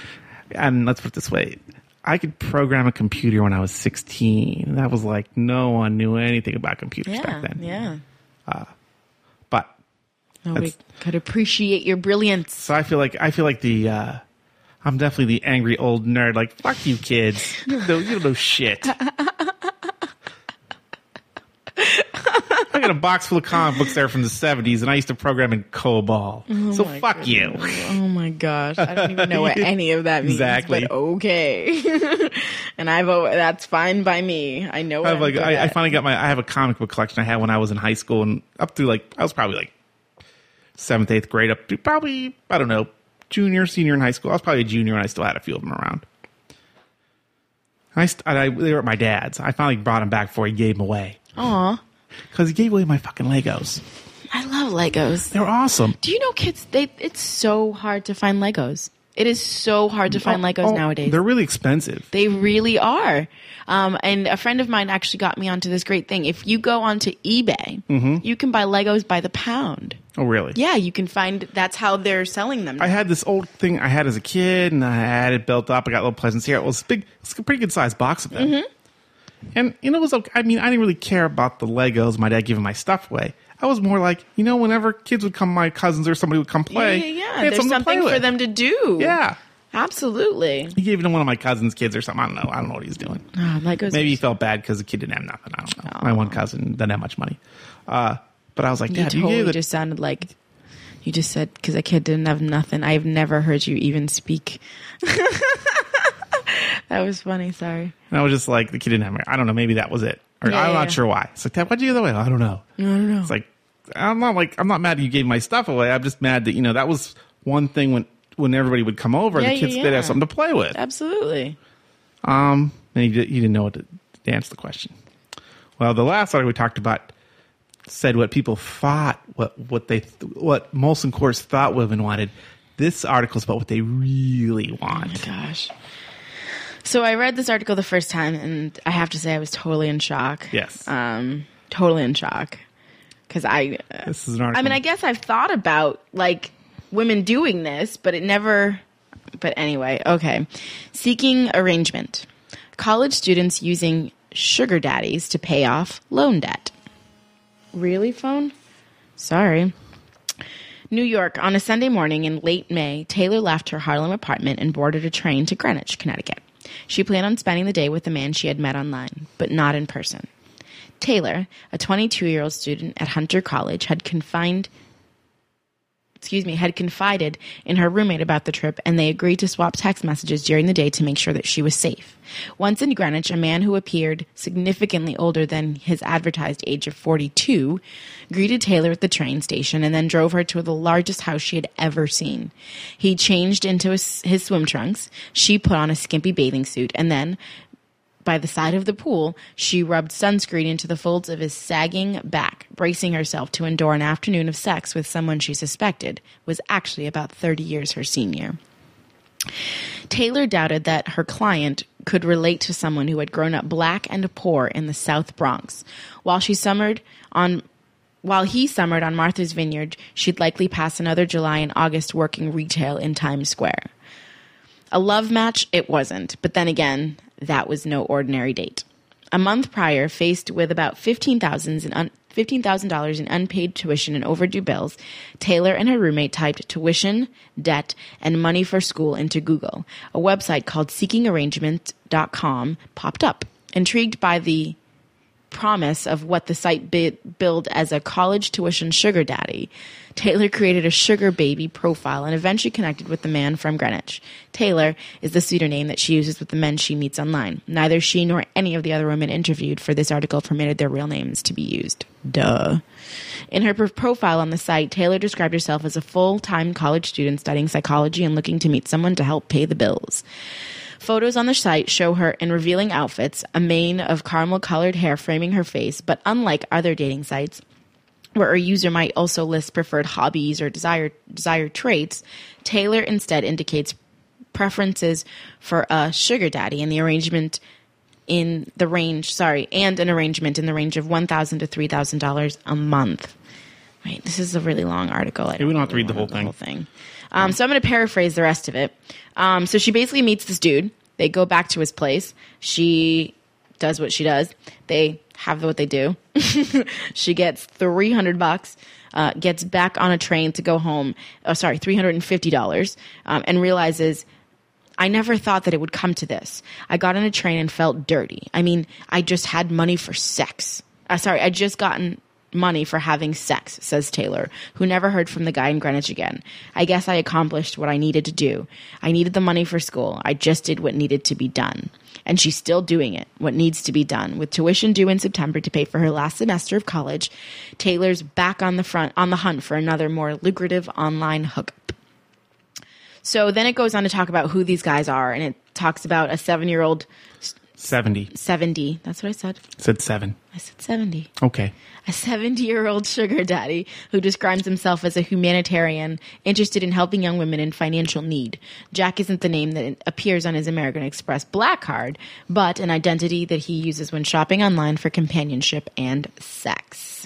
And let's put it this way. I could program a computer when I was sixteen. That was like no one knew anything about computers Yeah, back then. yeah. But Nobody That's- could appreciate your brilliance. so I feel like I feel like the uh, I'm definitely the angry old nerd. Like fuck you, kids. You don't know, you don't know shit. I got a box full of comic books there from the seventies, and I used to program in COBOL. so my fuck you. Oh my gosh, I don't even know what any of that means. Exactly. But okay, and I've that's fine by me. I know. I What have I'm like good I, I at. finally got my I have a comic book collection I had when I was in high school and up through like I was probably like seventh, eighth grade up to probably I don't know junior, senior in high school. I was probably a junior and I still had a few of them around. I, st- I they were at my dad's. I finally brought them back before he gave them away Aw, because he gave away my fucking Legos. I love Legos. They were awesome. Do you know, kids? They it's so hard to find Legos. It is so hard to find Oh, Legos oh, nowadays. They're really expensive. They really are. Um, and a friend of mine actually got me onto this great thing. If you go onto eBay, Mm-hmm. you can buy Legos by the pound. Oh, really? Yeah, you can find. That's how they're selling them. I had this old thing I had as a kid, and I had it built up. I got little presents here. It was big. It's a pretty good sized box of them. Mm-hmm. And you know, it was okay. I mean, I didn't really care about the Legos. My dad giving my stuff away. I was more like, you know, whenever kids would come, my cousins or somebody would come yeah, play. yeah, they yeah. had There's something to play something for with. them to do. Yeah. Absolutely. He gave it to one of my cousin's kids or something. I don't know. I don't know what he's doing. Oh, Legos. Maybe he are- felt bad because the kid didn't have nothing. I don't know. My one cousin didn't have much money. Uh, but I was like, you Dad, you totally gave it. just sounded like you just said because a kid didn't have nothing. I've never heard you even speak. That was funny. Sorry. And I was just like, the kid didn't have. I don't know. Maybe that was it. Or Yeah, I'm yeah, not yeah. sure why. It's like, Dad, why'd you give that away? I don't know. I don't know. It's like I'm not like I'm not mad that you gave my stuff away. I'm just mad that you know that was one thing when when everybody would come over, Yeah, the kids yeah, they'd yeah. have something to play with. Absolutely. Um, and you, did- you didn't know what to, to answer the question. Well, the last article we talked about said what people thought, what what they what Molson Coors thought women wanted. This article is about what they really want. Gosh. So I read this article the first time, and I have to say I was totally in shock. Yes. Um, totally in shock. Because I, This is an article. I mean, I guess I've thought about like women doing this, but it never, But anyway, okay. Seeking arrangement. College students using sugar daddies to pay off loan debt. Really, phone? Sorry. New York, on a Sunday morning in late May, Taylor left her Harlem apartment and boarded a train to Greenwich, Connecticut. She planned on spending the day with the man she had met online, but not in person. Taylor, a twenty-two-year-old student at Hunter College, had confined excuse me, had confided in her roommate about the trip, and they agreed to swap text messages during the day to make sure that she was safe. Once in Greenwich, a man who appeared significantly older than his advertised age of forty-two greeted Taylor at the train station and then drove her to the largest house she had ever seen. He changed into his, his swim trunks. She put on a skimpy bathing suit, and then, by the side of the pool, she rubbed sunscreen into the folds of his sagging back, bracing herself to endure an afternoon of sex with someone she suspected was actually about thirty years her senior. Taylor doubted that her client could relate to someone who had grown up black and poor in the South Bronx. While she summered on While he summered on Martha's Vineyard, she'd likely pass another July and August working retail in Times Square. A love match, it wasn't, but then again, that was no ordinary date. A month prior, faced with about fifteen thousand dollars in, un- fifteen thousand dollars in unpaid tuition and overdue bills, Taylor and her roommate typed tuition, debt, and money for school into Google. A website called seeking arrangement dot com popped up. Intrigued by the promise of what the site bi- billed as a college tuition sugar daddy, Taylor created a sugar baby profile and eventually connected with the man from Greenwich. Taylor is the pseudonym that she uses with the men she meets online. Neither she nor any of the other women interviewed for this article permitted their real names to be used. Duh. In her pro- profile on the site, Taylor described herself as a full-time college student studying psychology and looking to meet someone to help pay the bills. Photos on the site show her in revealing outfits, a mane of caramel-colored hair framing her face, but unlike other dating sites, where a user might also list preferred hobbies or desired, desired traits, Taylor instead indicates preferences for a sugar daddy and the arrangement in the range, sorry, and an arrangement in the range of one thousand dollars to three thousand dollars a month. Wait, this is a really long article. I Yeah, we don't have to really read the whole want thing. The whole thing. Um, so I'm going to paraphrase the rest of it. Um, so she basically meets this dude. They go back to his place. She does what she does. They have what they do. She gets three hundred bucks, uh, gets back on a train to go home. Oh, sorry, three hundred fifty dollars, um, and realizes, I never thought that it would come to this. I got on a train and felt dirty. I mean, I just had money for sex. Uh, sorry, I just gotten money for having sex, says Taylor, who never heard from the guy in Greenwich again. I guess I accomplished what I needed to do. I needed the money for school. I just did what needed to be done. And she's still doing it, what needs to be done. With tuition due in September to pay for her last semester of college, Taylor's back on the front on the hunt for another more lucrative online hookup. So then it goes on to talk about who these guys are, and it talks about a seven-year-old... seventy. seventy. That's what I said. Said seven. I said seventy. Okay. A seventy-year-old sugar daddy who describes himself as a humanitarian interested in helping young women in financial need. Jack isn't the name that appears on his American Express Black Card, but an identity that he uses when shopping online for companionship and sex.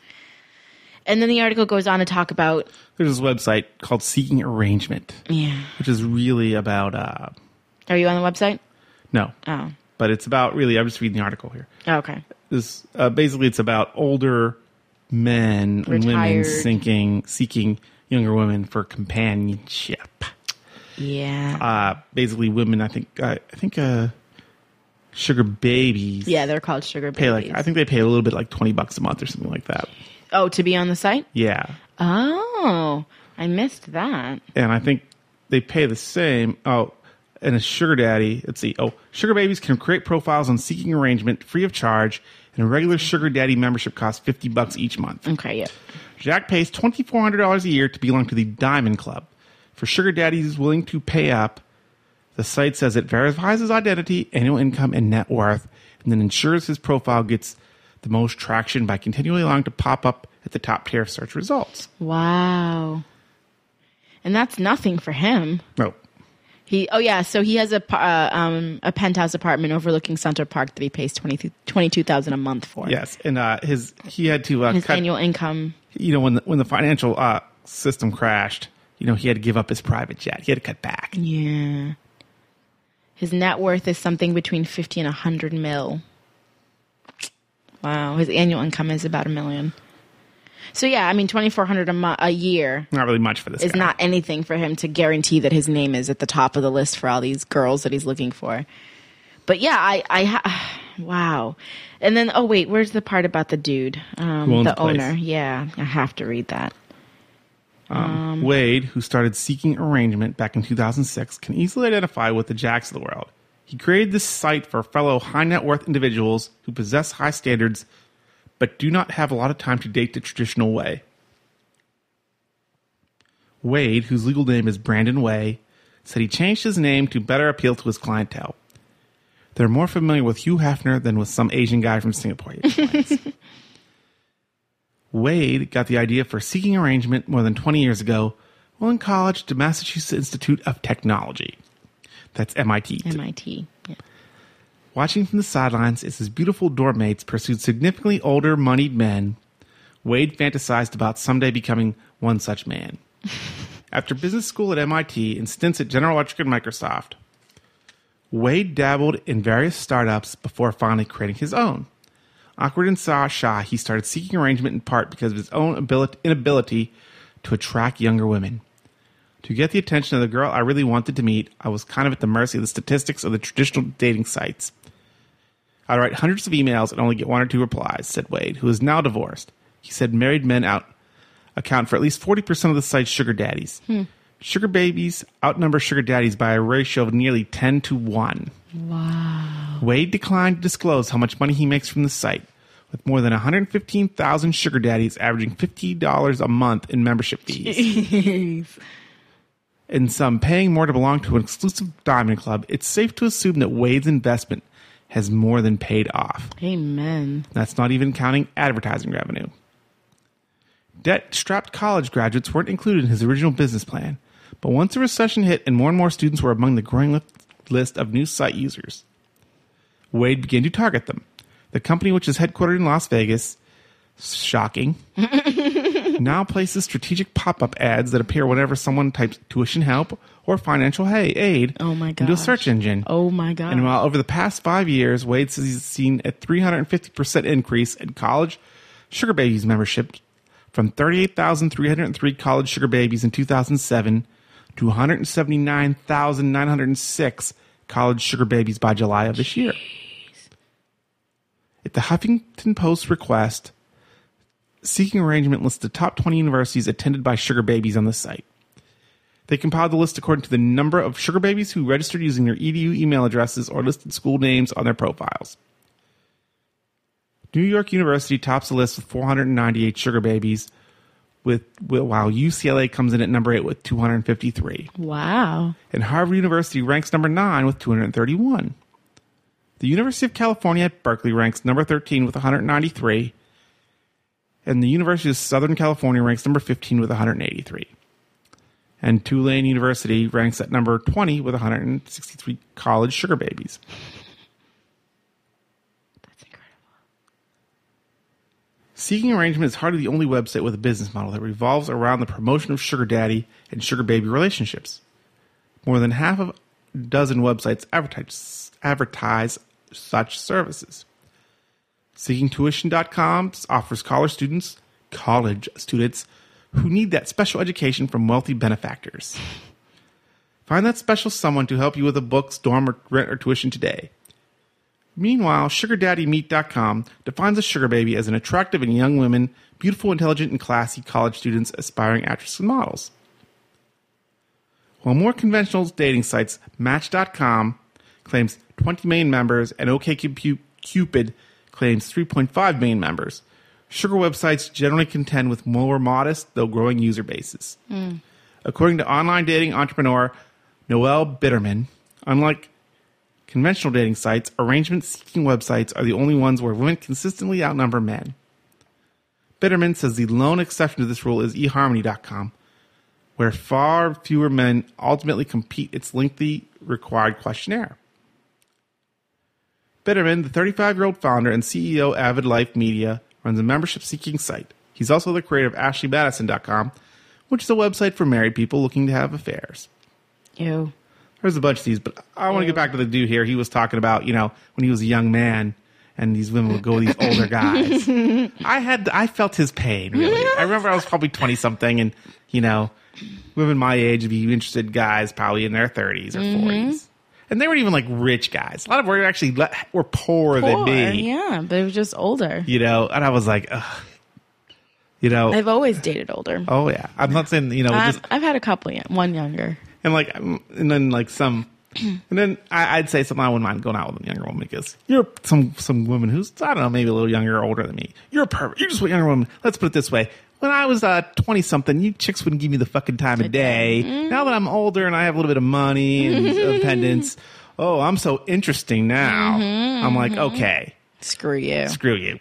And then the article goes on to talk about... There's this website called Seeking Arrangement. Yeah. Which is really about... Uh, Are you on the website? no. Oh. But it's about really... I'm just reading the article here. Oh, okay. This, uh, basically, it's about older men and women Retired. seeking, seeking younger women for companionship. Yeah. Uh, basically, women, I think... Uh, I think... Uh, sugar babies. Yeah, they're called sugar Pay babies. like I think they pay a little bit, like twenty bucks a month or something like that. Oh, to be on the site? Yeah. Oh, I missed that. And I think they pay the same. Oh, and a sugar daddy. Let's see. Oh, sugar babies can create profiles on Seeking Arrangement free of charge, and a regular sugar daddy membership costs fifty bucks each month. Okay, yeah. Jack pays twenty-four hundred dollars a year to belong to the Diamond Club. For sugar daddies willing to pay up, the site says it verifies his identity, annual income, and net worth, and then ensures his profile gets the most traction by continually allowing to pop up at the top tier of search results. Wow. And that's nothing for him. No. He oh yeah, so he has a uh, um a penthouse apartment overlooking Center Park that he pays twenty-two thousand dollars a month for. Yes, and uh, his he had to uh, His cut, annual income. you know, when the, when the financial uh, system crashed, you know, he had to give up his private jet. He had to cut back. Yeah. His net worth is something between fifty and one hundred mil. Wow. His annual income is about a million. So, yeah, I mean, twenty-four hundred a, mo- a year. Not really much for this is guy. not anything for him to guarantee that his name is at the top of the list for all these girls that he's looking for. But, yeah, I... I ha- wow. And then, oh, wait, where's the part about the dude? Um, Who owns the the place. owner. Yeah, I have to read that. Um, Wade, who started seeking arrangement back in two thousand six, can easily identify with the Jacks of the world. He created this site for fellow high net worth individuals who possess high standards but do not have a lot of time to date the traditional way. Wade, whose legal name is Brandon Way, said he changed his name to better appeal to his clientele. They're more familiar with Hugh Hefner than with some Asian guy from Singapore. Wade got the idea for seeking arrangement more than twenty years ago while in college at the Massachusetts Institute of Technology. That's M I T. M I T, yeah. Watching from the sidelines as his beautiful dorm mates pursued significantly older, moneyed men, Wade fantasized about someday becoming one such man. After business school at M I T and stints at General Electric and Microsoft, Wade dabbled in various startups before finally creating his own. Awkward and shy, he started seeking arrangement in part because of his own ability, inability to attract younger women. To get the attention of the girl I really wanted to meet, I was kind of at the mercy of the statistics of the traditional dating sites. I'd write hundreds of emails and only get one or two replies, said Wade, who is now divorced. He said married men out account for at least forty percent of the site's sugar daddies. Hmm. Sugar babies outnumber sugar daddies by a ratio of nearly ten to one. Wow. Wade declined to disclose how much money he makes from the site, with more than one hundred fifteen thousand sugar daddies averaging fifty dollars a month in membership fees. Jeez. And some paying more to belong to an exclusive diamond club, it's safe to assume that Wade's investment has more than paid off. Amen. That's not even counting advertising revenue. Debt-strapped college graduates weren't included in his original business plan, but once the recession hit and more and more students were among the growing list of new site users, Wade began to target them. The company, which is headquartered in Las Vegas, shocking, now places strategic pop-up ads that appear whenever someone types tuition help or financial hey aid oh my into a search engine. Oh my god. And while over the past five years, Wade says he's seen a three hundred fifty percent increase in college sugar babies membership from thirty-eight thousand three hundred three college sugar babies in two thousand seven to one hundred seventy-nine thousand nine hundred six college sugar babies by July of this year. At the Huffington Post request, Seeking Arrangement lists the top twenty universities attended by sugar babies on the site. They compiled the list according to the number of sugar babies who registered using their E D U email addresses or listed school names on their profiles. New York University tops the list with four hundred ninety-eight sugar babies, with, with while U C L A comes in at number eight with two hundred fifty-three. Wow. And Harvard University ranks number nine with two hundred thirty-one. The University of California at Berkeley ranks number thirteen with one hundred ninety-three. And the University of Southern California ranks number fifteen with one hundred eighty-three. And Tulane University ranks at number twenty with one hundred sixty-three college sugar babies. That's incredible. Seeking Arrangement is hardly the only website with a business model that revolves around the promotion of sugar daddy and sugar baby relationships. More than half of a dozen websites advertise, advertise such services. Seeking Tuition dot com offers college students, college students who need that special education from wealthy benefactors. Find that special someone to help you with a books, dorm, or rent, or tuition today. Meanwhile, Sugar Daddy Meet dot com defines a sugar baby as an attractive and young women, beautiful, intelligent, and classy college students, aspiring actresses and models. While more conventional dating sites, Match dot com claims twenty million members and OkCupid claims three point five million members, sugar websites generally contend with more modest, though growing user bases. Mm. According to online dating entrepreneur Noel Bitterman, unlike conventional dating sites, arrangement-seeking websites are the only ones where women consistently outnumber men. Bitterman says the lone exception to this rule is e harmony dot com, where far fewer men ultimately complete its lengthy required questionnaire. Bitterman, the thirty-five-year-old founder and C E O of Avid Life Media, runs a membership-seeking site. He's also the creator of Ashley Madison dot com, which is a website for married people looking to have affairs. Ew. There's a bunch of these, but I want to get back to the dude here. He was talking about, you know, when he was a young man and these women would go with these older guys. I had, I felt his pain, really. I remember I was probably twenty something and, you know, women my age would be interested guys probably in their thirties or mm-hmm. forties. And they weren't even like rich guys. A lot of them were actually were poorer Poor, than me. Yeah, but it was just older. You know, and I was like, ugh. You know. I've always dated older. Oh, yeah. I'm not saying, you know. I've, just, I've had a couple, yeah, one younger. And like, and then like some, and then I, I'd say something I wouldn't mind going out with a younger woman because you're some some woman who's I don't know maybe a little younger or older than me. You're perfect. You're just a younger woman. Let's put it this way: when I was uh twenty something, you chicks wouldn't give me the fucking time of day. Mm-hmm. Now that I'm older and I have a little bit of money and independence, oh, I'm so interesting now. Mm-hmm, I'm like, okay, screw you, screw you.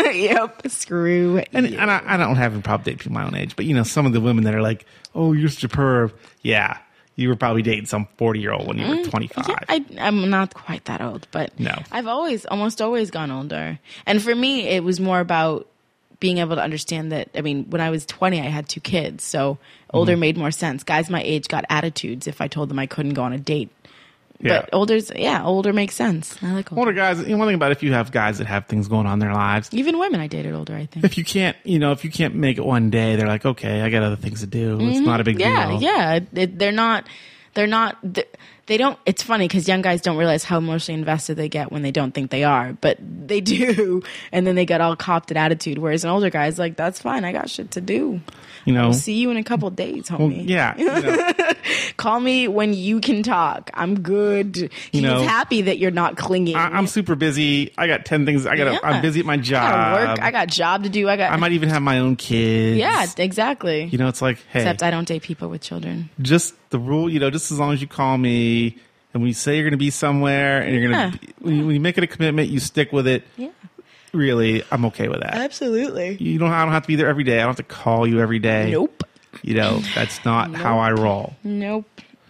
Yep, screw. And you. and I, I don't have a problem dating people my own age, but you know, some of the women that are like, oh, you're such a perv. Yeah. You were probably dating some forty-year-old when you were twenty-five. Yeah, I, I'm not quite that old, but no. I've always, almost always gone older. And for me, it was more about being able to understand that, I mean, when I was twenty, I had two kids, so older mm-hmm. made more sense. Guys my age got attitudes if I told them I couldn't go on a date. Yeah. But older's, yeah, older makes sense. I like older. Older guys, you know, one thing about it, if you have guys that have things going on in their lives. Even women I dated older, I think. If you can't, you know, if you can't make it one day, they're like, okay, I got other things to do. Mm-hmm. It's not a big yeah, deal. Yeah, yeah. They're not, they're not, they don't, it's funny because young guys don't realize how emotionally invested they get when they don't think they are, but they do. And then they get all copped at attitude. Whereas an older guy's like, that's fine. I got shit to do. You know, I'll see you in a couple days, homie. Well, yeah. You know. Call me when you can talk. I'm good. He's you know, happy that you're not clinging. I, I'm super busy. I got ten things. I got. Yeah. I'm busy at my job. I gotta work. I got job to do. I got. I might even have my own kids. Yeah, exactly. You know, it's like, hey. Except I don't date people with children. Just the rule, you know, just as long as you call me and when you say you're going to be somewhere and you're yeah. going to, when you, when you make it a commitment, you stick with it. Yeah. Really, I'm okay with that. Absolutely. You don't. I don't have to be there every day. I don't have to call you every day. Nope. You know, that's not nope. how I roll. Nope.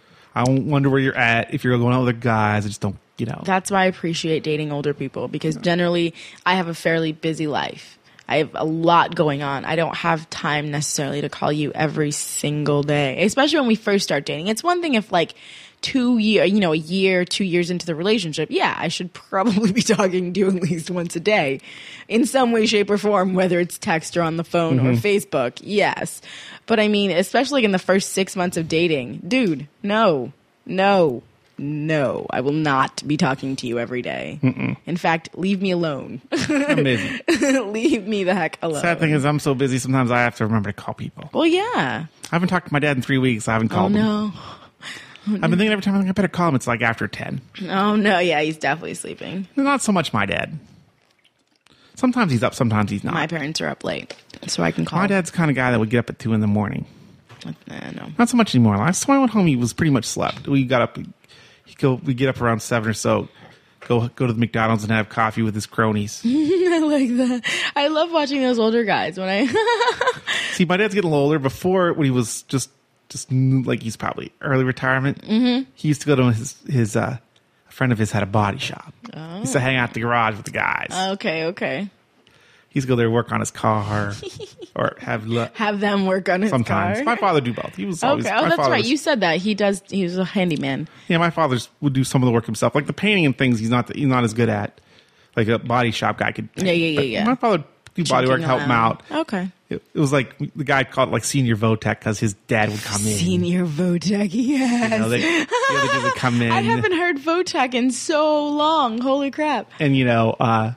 I don't wonder where you're at if you're going out with other guys. I just don't, you know. That's why I appreciate dating older people because generally I have a fairly busy life. I have a lot going on. I don't have time necessarily to call you every single day, especially when we first start dating. It's one thing if like two year, you know, a year, two years into the relationship, yeah, I should probably be talking to you at least once a day in some way, shape, or form, whether it's text or on the phone mm-hmm. or Facebook. Yes. But I mean, especially in the first six months of dating, dude, no, no, no, I will not be talking to you every day. Mm-mm. In fact, leave me alone. I'm busy. Leave me the heck alone. Sad thing is I'm so busy, sometimes I have to remember to call people. Well, yeah. I haven't talked to my dad in three weeks. I haven't called oh, him. No. I've been thinking every time I think I better call him, it's like after ten. Oh, no. Yeah, he's definitely sleeping. Not so much my dad. Sometimes he's up, sometimes he's not. My parents are up late, so I can call. My dad's the kind of guy that would get up at two in the morning. Nah, no. Not so much anymore. Last time I went home, he was pretty much slept. We got up, he go, we get up around seven or so, go go to the McDonald's and have coffee with his cronies. I like that. I love watching those older guys when I. See, my dad's getting a little older. Before, when he was just just like he's probably early retirement, mm-hmm. he used to go to his his uh, a friend of his had a body shop. Oh. He used to hang out in the garage with the guys. Okay, okay. He used to go there and work on his car or have lo- have them work on his sometimes. car. My father do both. He was always okay. Oh, my that's right. was, You said that he does. He was a handyman. Yeah, my father would do some of the work himself, like the painting and things. He's not he's not as good at. Like a body shop guy could. Paint. Yeah, yeah, yeah, yeah. My father do body work, help him out. Okay. It, it was like the guy called it like Senior Votech because his dad would come in. Senior Votech, yes. You know, they, the other dude would come in. I haven't heard Votech in so long. Holy crap! And you know, uh,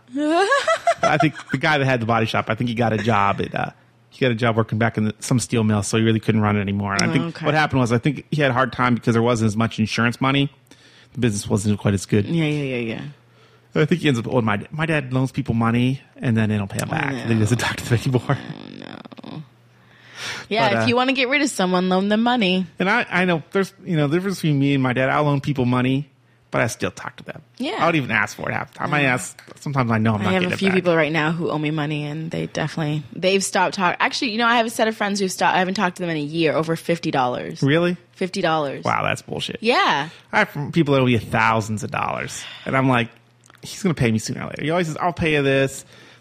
I think the guy that had the body shop, I think he got a job at. Uh, he got a job working back in the, some steel mill, so he really couldn't run it anymore. And I think okay. what happened was, I think he had a hard time because there wasn't as much insurance money. The business wasn't quite as good. Yeah, yeah, yeah, yeah. I think he ends up owing my my dad loans people money and then they don't pay him back. Oh, no. And then he doesn't talk to them anymore. Oh, no. Yeah, but, uh, if you want to get rid of someone, loan them money. And I, I know there's you know the difference between me and my dad. I'll loan people money, but I still talk to them. Yeah, I would even ask for it half the time. I ask sometimes. I know I'm not I have getting a few it back. people right now who owe me money, and they definitely they've stopped talking. Actually, you know, I have a set of friends who've stopped. I haven't talked to them in a year. Over fifty dollars. Really? Fifty dollars. Wow, that's bullshit. Yeah. I have people that owe me thousands of dollars, and I'm like, he's going to pay me sooner or later. He always says, I'll pay you this.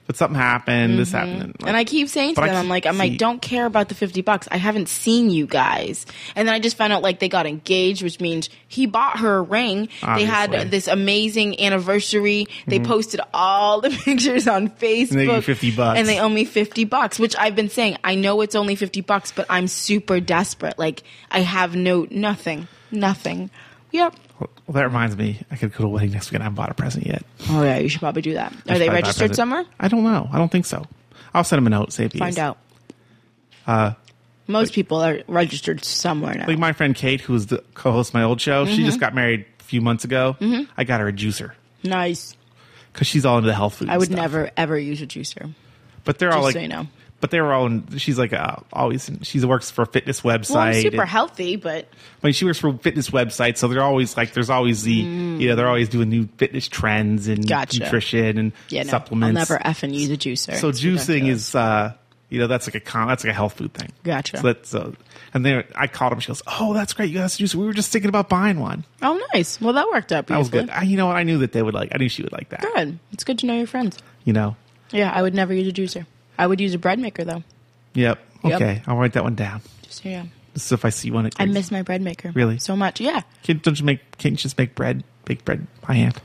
but something happened. This happened, and, like, And I keep saying to But I them, I'm can't like, I'm like, see- don't care about the fifty bucks. I haven't seen you guys. And then I just found out like they got engaged, which means he bought her a ring. They Obviously. had this amazing anniversary. They posted all the pictures on Facebook. And they give you fifty bucks. And they owe me fifty bucks, which I've been saying, I know it's only fifty bucks, but I'm super desperate. Like I have no, nothing, nothing. Yep. well, that reminds me, I could go to a wedding next weekend. I haven't bought a present yet. Oh yeah, you should probably do that. I Are should they probably buy a registered present. somewhere? I don't know. I don't think so. I'll send him a note. Say if he Find is. out. Uh, Most people are registered somewhere now. like my friend Kate, who's the co-host of my old show, she just got married a few months ago. I got her a juicer Nice. because she's all into the health food. I would stuff. never ever use a juicer. But they're all Just like, so you know. but they were all. In, she's like uh, always. In, she works for a fitness website. Well, I'm super and- healthy, but I mean, she works for fitness websites, so they're always like, there's always the, you know, they're always doing new fitness trends and Gotcha. nutrition and yeah, no, supplements. I'll never effing use a juicer. So It's juicing ridiculous. is, uh, you know, that's like a con, that's like a health food thing. Gotcha. So that's, uh, and then I called him. She goes, "Oh, that's great. You got us a juicer. We were just thinking about buying one." Oh, nice. Well, that worked out That was beautifully. good. I, you know what? I knew that they would like. I knew she would like that. Good. It's good to know your friends. You know. Yeah, I would never use a juicer. I would use a bread maker though. Yep. Yep. Okay. I'll write that one down. Just so you know. So if I see one, at I Greg's- miss my bread maker. Really? So much. Yeah. Can't, don't you make? Can't you just make bread? Bake bread by hand.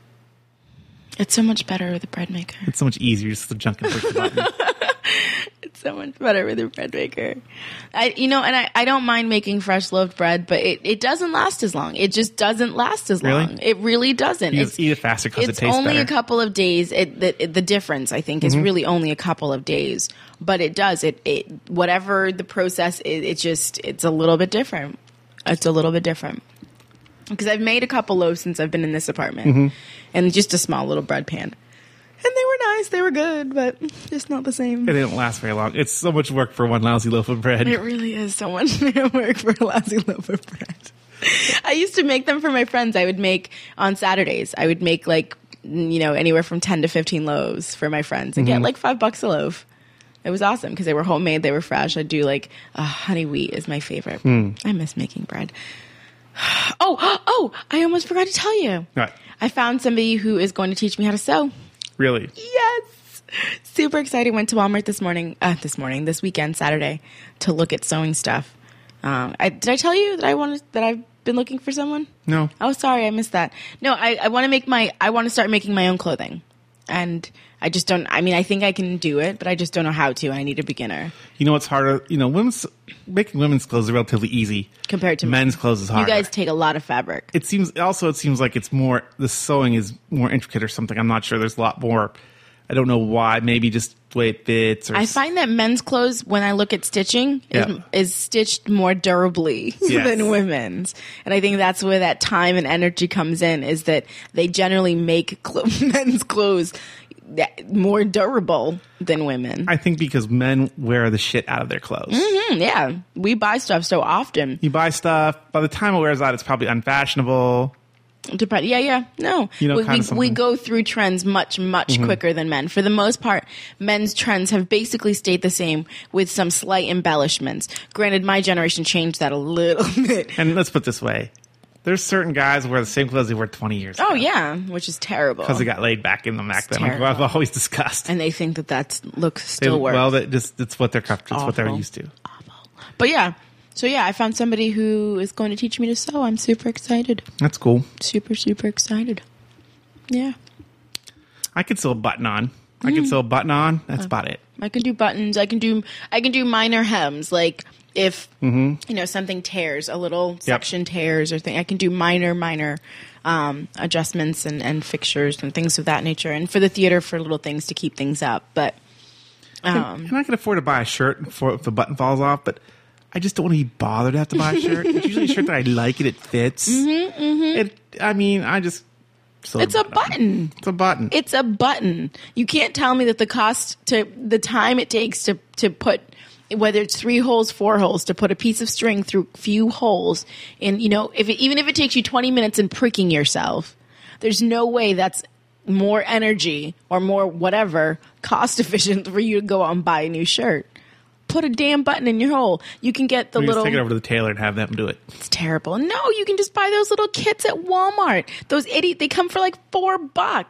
It's so much better with a bread maker. It's so much easier just to junk and push the button. It's so much better with a bread maker. I, you know, and I, I don't mind making fresh loaf bread, but it, it doesn't last as long. It just doesn't last as Really? long. It really doesn't. You It's, just eat it faster because it it's tastes only better. a couple of days. It, the, it, the difference, I think, is Mm-hmm. really only a couple of days. But it does. It, it whatever the process is, it just it's a little bit different. It's a little bit different. Because I've made a couple loaves since I've been in this apartment, Mm-hmm. and just a small little bread pan. And they were nice. They were good, but just not the same. It didn't last very long. It's so much work for one lousy loaf of bread. It really is so much work for a lousy loaf of bread. I used to make them for my friends. I would make on Saturdays. I would make like, you know, anywhere from ten to fifteen loaves for my friends and get like five bucks a loaf. It was awesome because they were homemade. They were fresh. I'd do like uh, honey wheat is my favorite. I miss making bread. Oh, oh, I almost forgot to tell you. Right. I found somebody who is going to teach me how to sew. Really? Yes. Super excited. Went to Walmart this morning, uh, this morning, this weekend, Saturday, to look at sewing stuff. Um, I, did I tell you that I wanted, that I've been looking for someone? No. Oh, sorry. I missed that. No, I, I want to make my, I want to start making my own clothing. And I just don't, I mean, I think I can do it, but I just don't know how to. And I need a beginner. You know what's harder? You know, women's making women's clothes is relatively easy. Compared to men's clothes is harder. You guys take a lot of fabric. It seems also it seems like it's more the sewing is more intricate or something. I'm not sure. There's a lot more. I don't know why. Maybe just the way it fits. Or I s- find that men's clothes, when I look at stitching, is, Yeah. is stitched more durably Yes. than women's. And I think that's where that time and energy comes in, is that they generally make clo- men's clothes that- more durable than women. I think because men wear the shit out of their clothes. Mm, yeah. We buy stuff so often. You buy stuff. By the time it wears out, it's probably unfashionable. Dep- yeah, yeah. No. You know, we, kinda we, we something. Mm-hmm. go through trends much, much quicker than men. For the most part, men's trends have basically stayed the same with some slight embellishments. Granted, my generation changed that a little bit. And let's put it this way: there's certain guys who wear the same clothes they wore twenty years ago. Oh, yeah, which is terrible. because they got laid back in them back then. Like terrible. I've always discussed. And they think that that looks They- still works. well, that just it's what they're comfortable. It's what they're Awful. used to. But yeah, so yeah, I found somebody who is going to teach me to sew. I'm super excited. That's cool. Super, super excited. Yeah. I could sew a button on. I could sew a button on. That's about it. I can do buttons. I can do I can do minor hems. Like if you know something tears, a little section tears or thing, I can do minor, minor um, adjustments and, and fixtures and things of that nature. And for the theater, for little things to keep things up. But um, And I can afford to buy a shirt for if the button falls off, but I just don't want to be bothered to have to buy a shirt. It's usually a shirt that I like and it fits. Mm-hmm, mm-hmm. It. I mean, I just. sew it's the a on. button. It's a button. It's a button. You can't tell me that the cost to the time it takes to to put, whether it's three holes, four holes, to put a piece of string through few holes, and you know, if it, even if it takes you twenty minutes in pricking yourself, there's no way that's more energy or more whatever cost efficient for you to go out and buy a new shirt. Put a damn button in your hole. You can get the We little. just take it over to the tailor and have them do it. It's terrible. No, you can just buy those little kits at Walmart. Those idiot. They come for like four bucks.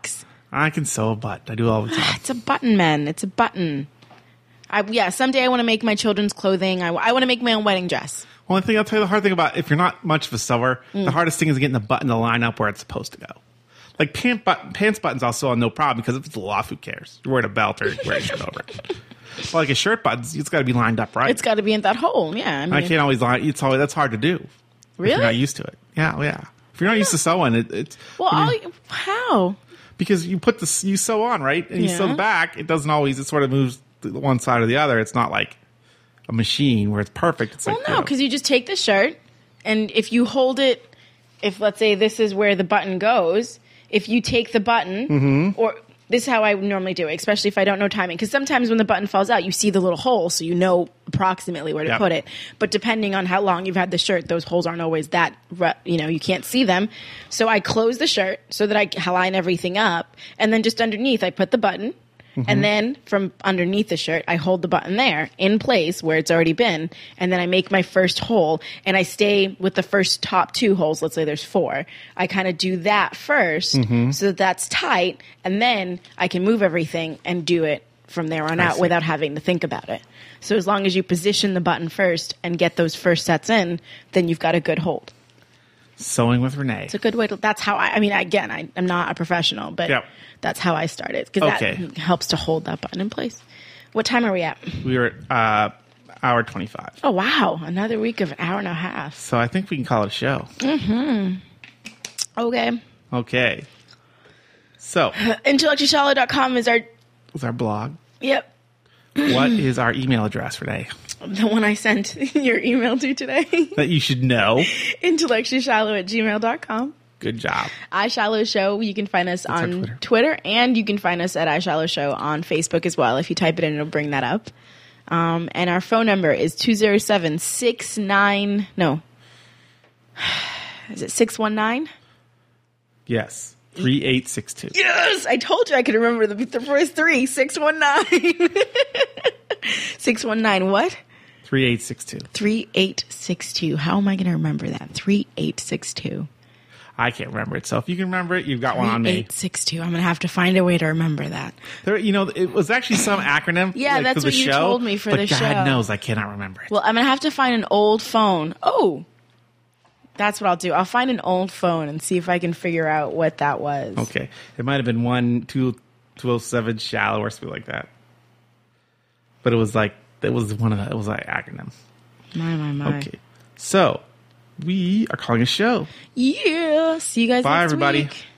I can sew a button. I do all the time. It's a button, man. It's a button. I, yeah, someday I want to make my children's clothing. I, I want to make my own wedding dress. Only thing I'll tell you, the hard thing about if you're not much of a sewer, Mm. the hardest thing is getting the button to line up where it's supposed to go. Like pant button, pants buttons, I'll sew on no problem because if it's a little off, who cares? You're wearing a belt or you're wearing it over it. But like a shirt buttons, it's got to be lined up right. It's got to be in that hole. Yeah, I mean, I can't always line. It's always that's hard to do. Really? If you're not used to it. Yeah, well, yeah. If you're not used to sewing, it, it's well, when all, you- how? because you put the you sew on right and you sew Yeah. the back. It doesn't always. It sort of moves to the one side or the other. It's not like a machine where it's perfect. It's Well, like no, you know, because you just take the shirt, and if you hold it, if let's say this is where the button goes, if you take the button, Mm-hmm. or this is how I normally do it, especially if I don't know timing, because sometimes when the button falls out, you see the little hole, so you know approximately where to Yep. put it. But depending on how long you've had the shirt, those holes aren't always that, ru- you know, you can't see them. So I close the shirt so that I line everything up, and then just underneath, I put the button. And then from underneath the shirt, I hold the button there in place where it's already been. And then I make my first hole and I stay with the first top two holes. Let's say there's four. I kind of do that 1st so that that's tight. And then I can move everything and do it from there on I out see. without having to think about it. So as long as you position the button first and get those first sets in, then you've got a good hold. sewing with Renee. It's a good way to, that's how I, I mean, again, I, I'm not a professional, but Yep. that's how I started because Okay. that helps to hold that button in place. What time are we at? We were at uh, hour twenty-five. Oh, wow. Another week of an hour and a half. So I think we can call it a show. Okay. Okay. So, intellectually shallow dot com is our, what's our blog? yep, What is our email address, Renee? the one I sent your email to today. That you should know. intellectually shallow at gmail dot com. Good job. iShallow Show. You can find us our on Twitter. Twitter. and you can find us at iShallow Show on Facebook as well. If you type it in, it'll bring that up. Um, and our phone number is two oh seven, six nine, no. Is it six one nine? Yes. three eight six two. Yes! I told you I could remember the, the first three. six one nine. six one nine what? three eight six two. three eight six two. How am I going to remember that? three eight six two. I can't remember it. So if you can remember it, you've got one on me. eight six two. I'm going to have to find a way to remember that. There, you know, it was actually some acronym. Yeah, like, that's for the what you show, told me for but the God show. knows I cannot remember it. Well, I'm going to have to find an old phone. Oh, that's what I'll do. I'll find an old phone and see if I can figure out what that was. Okay. It might have been one, two, two oh seven shallow or something like that. But it was like, it was one of the, it was like acronym. My, my, my. Okay. So we are calling a show. Yeah. See you guys Bye, next everybody. week.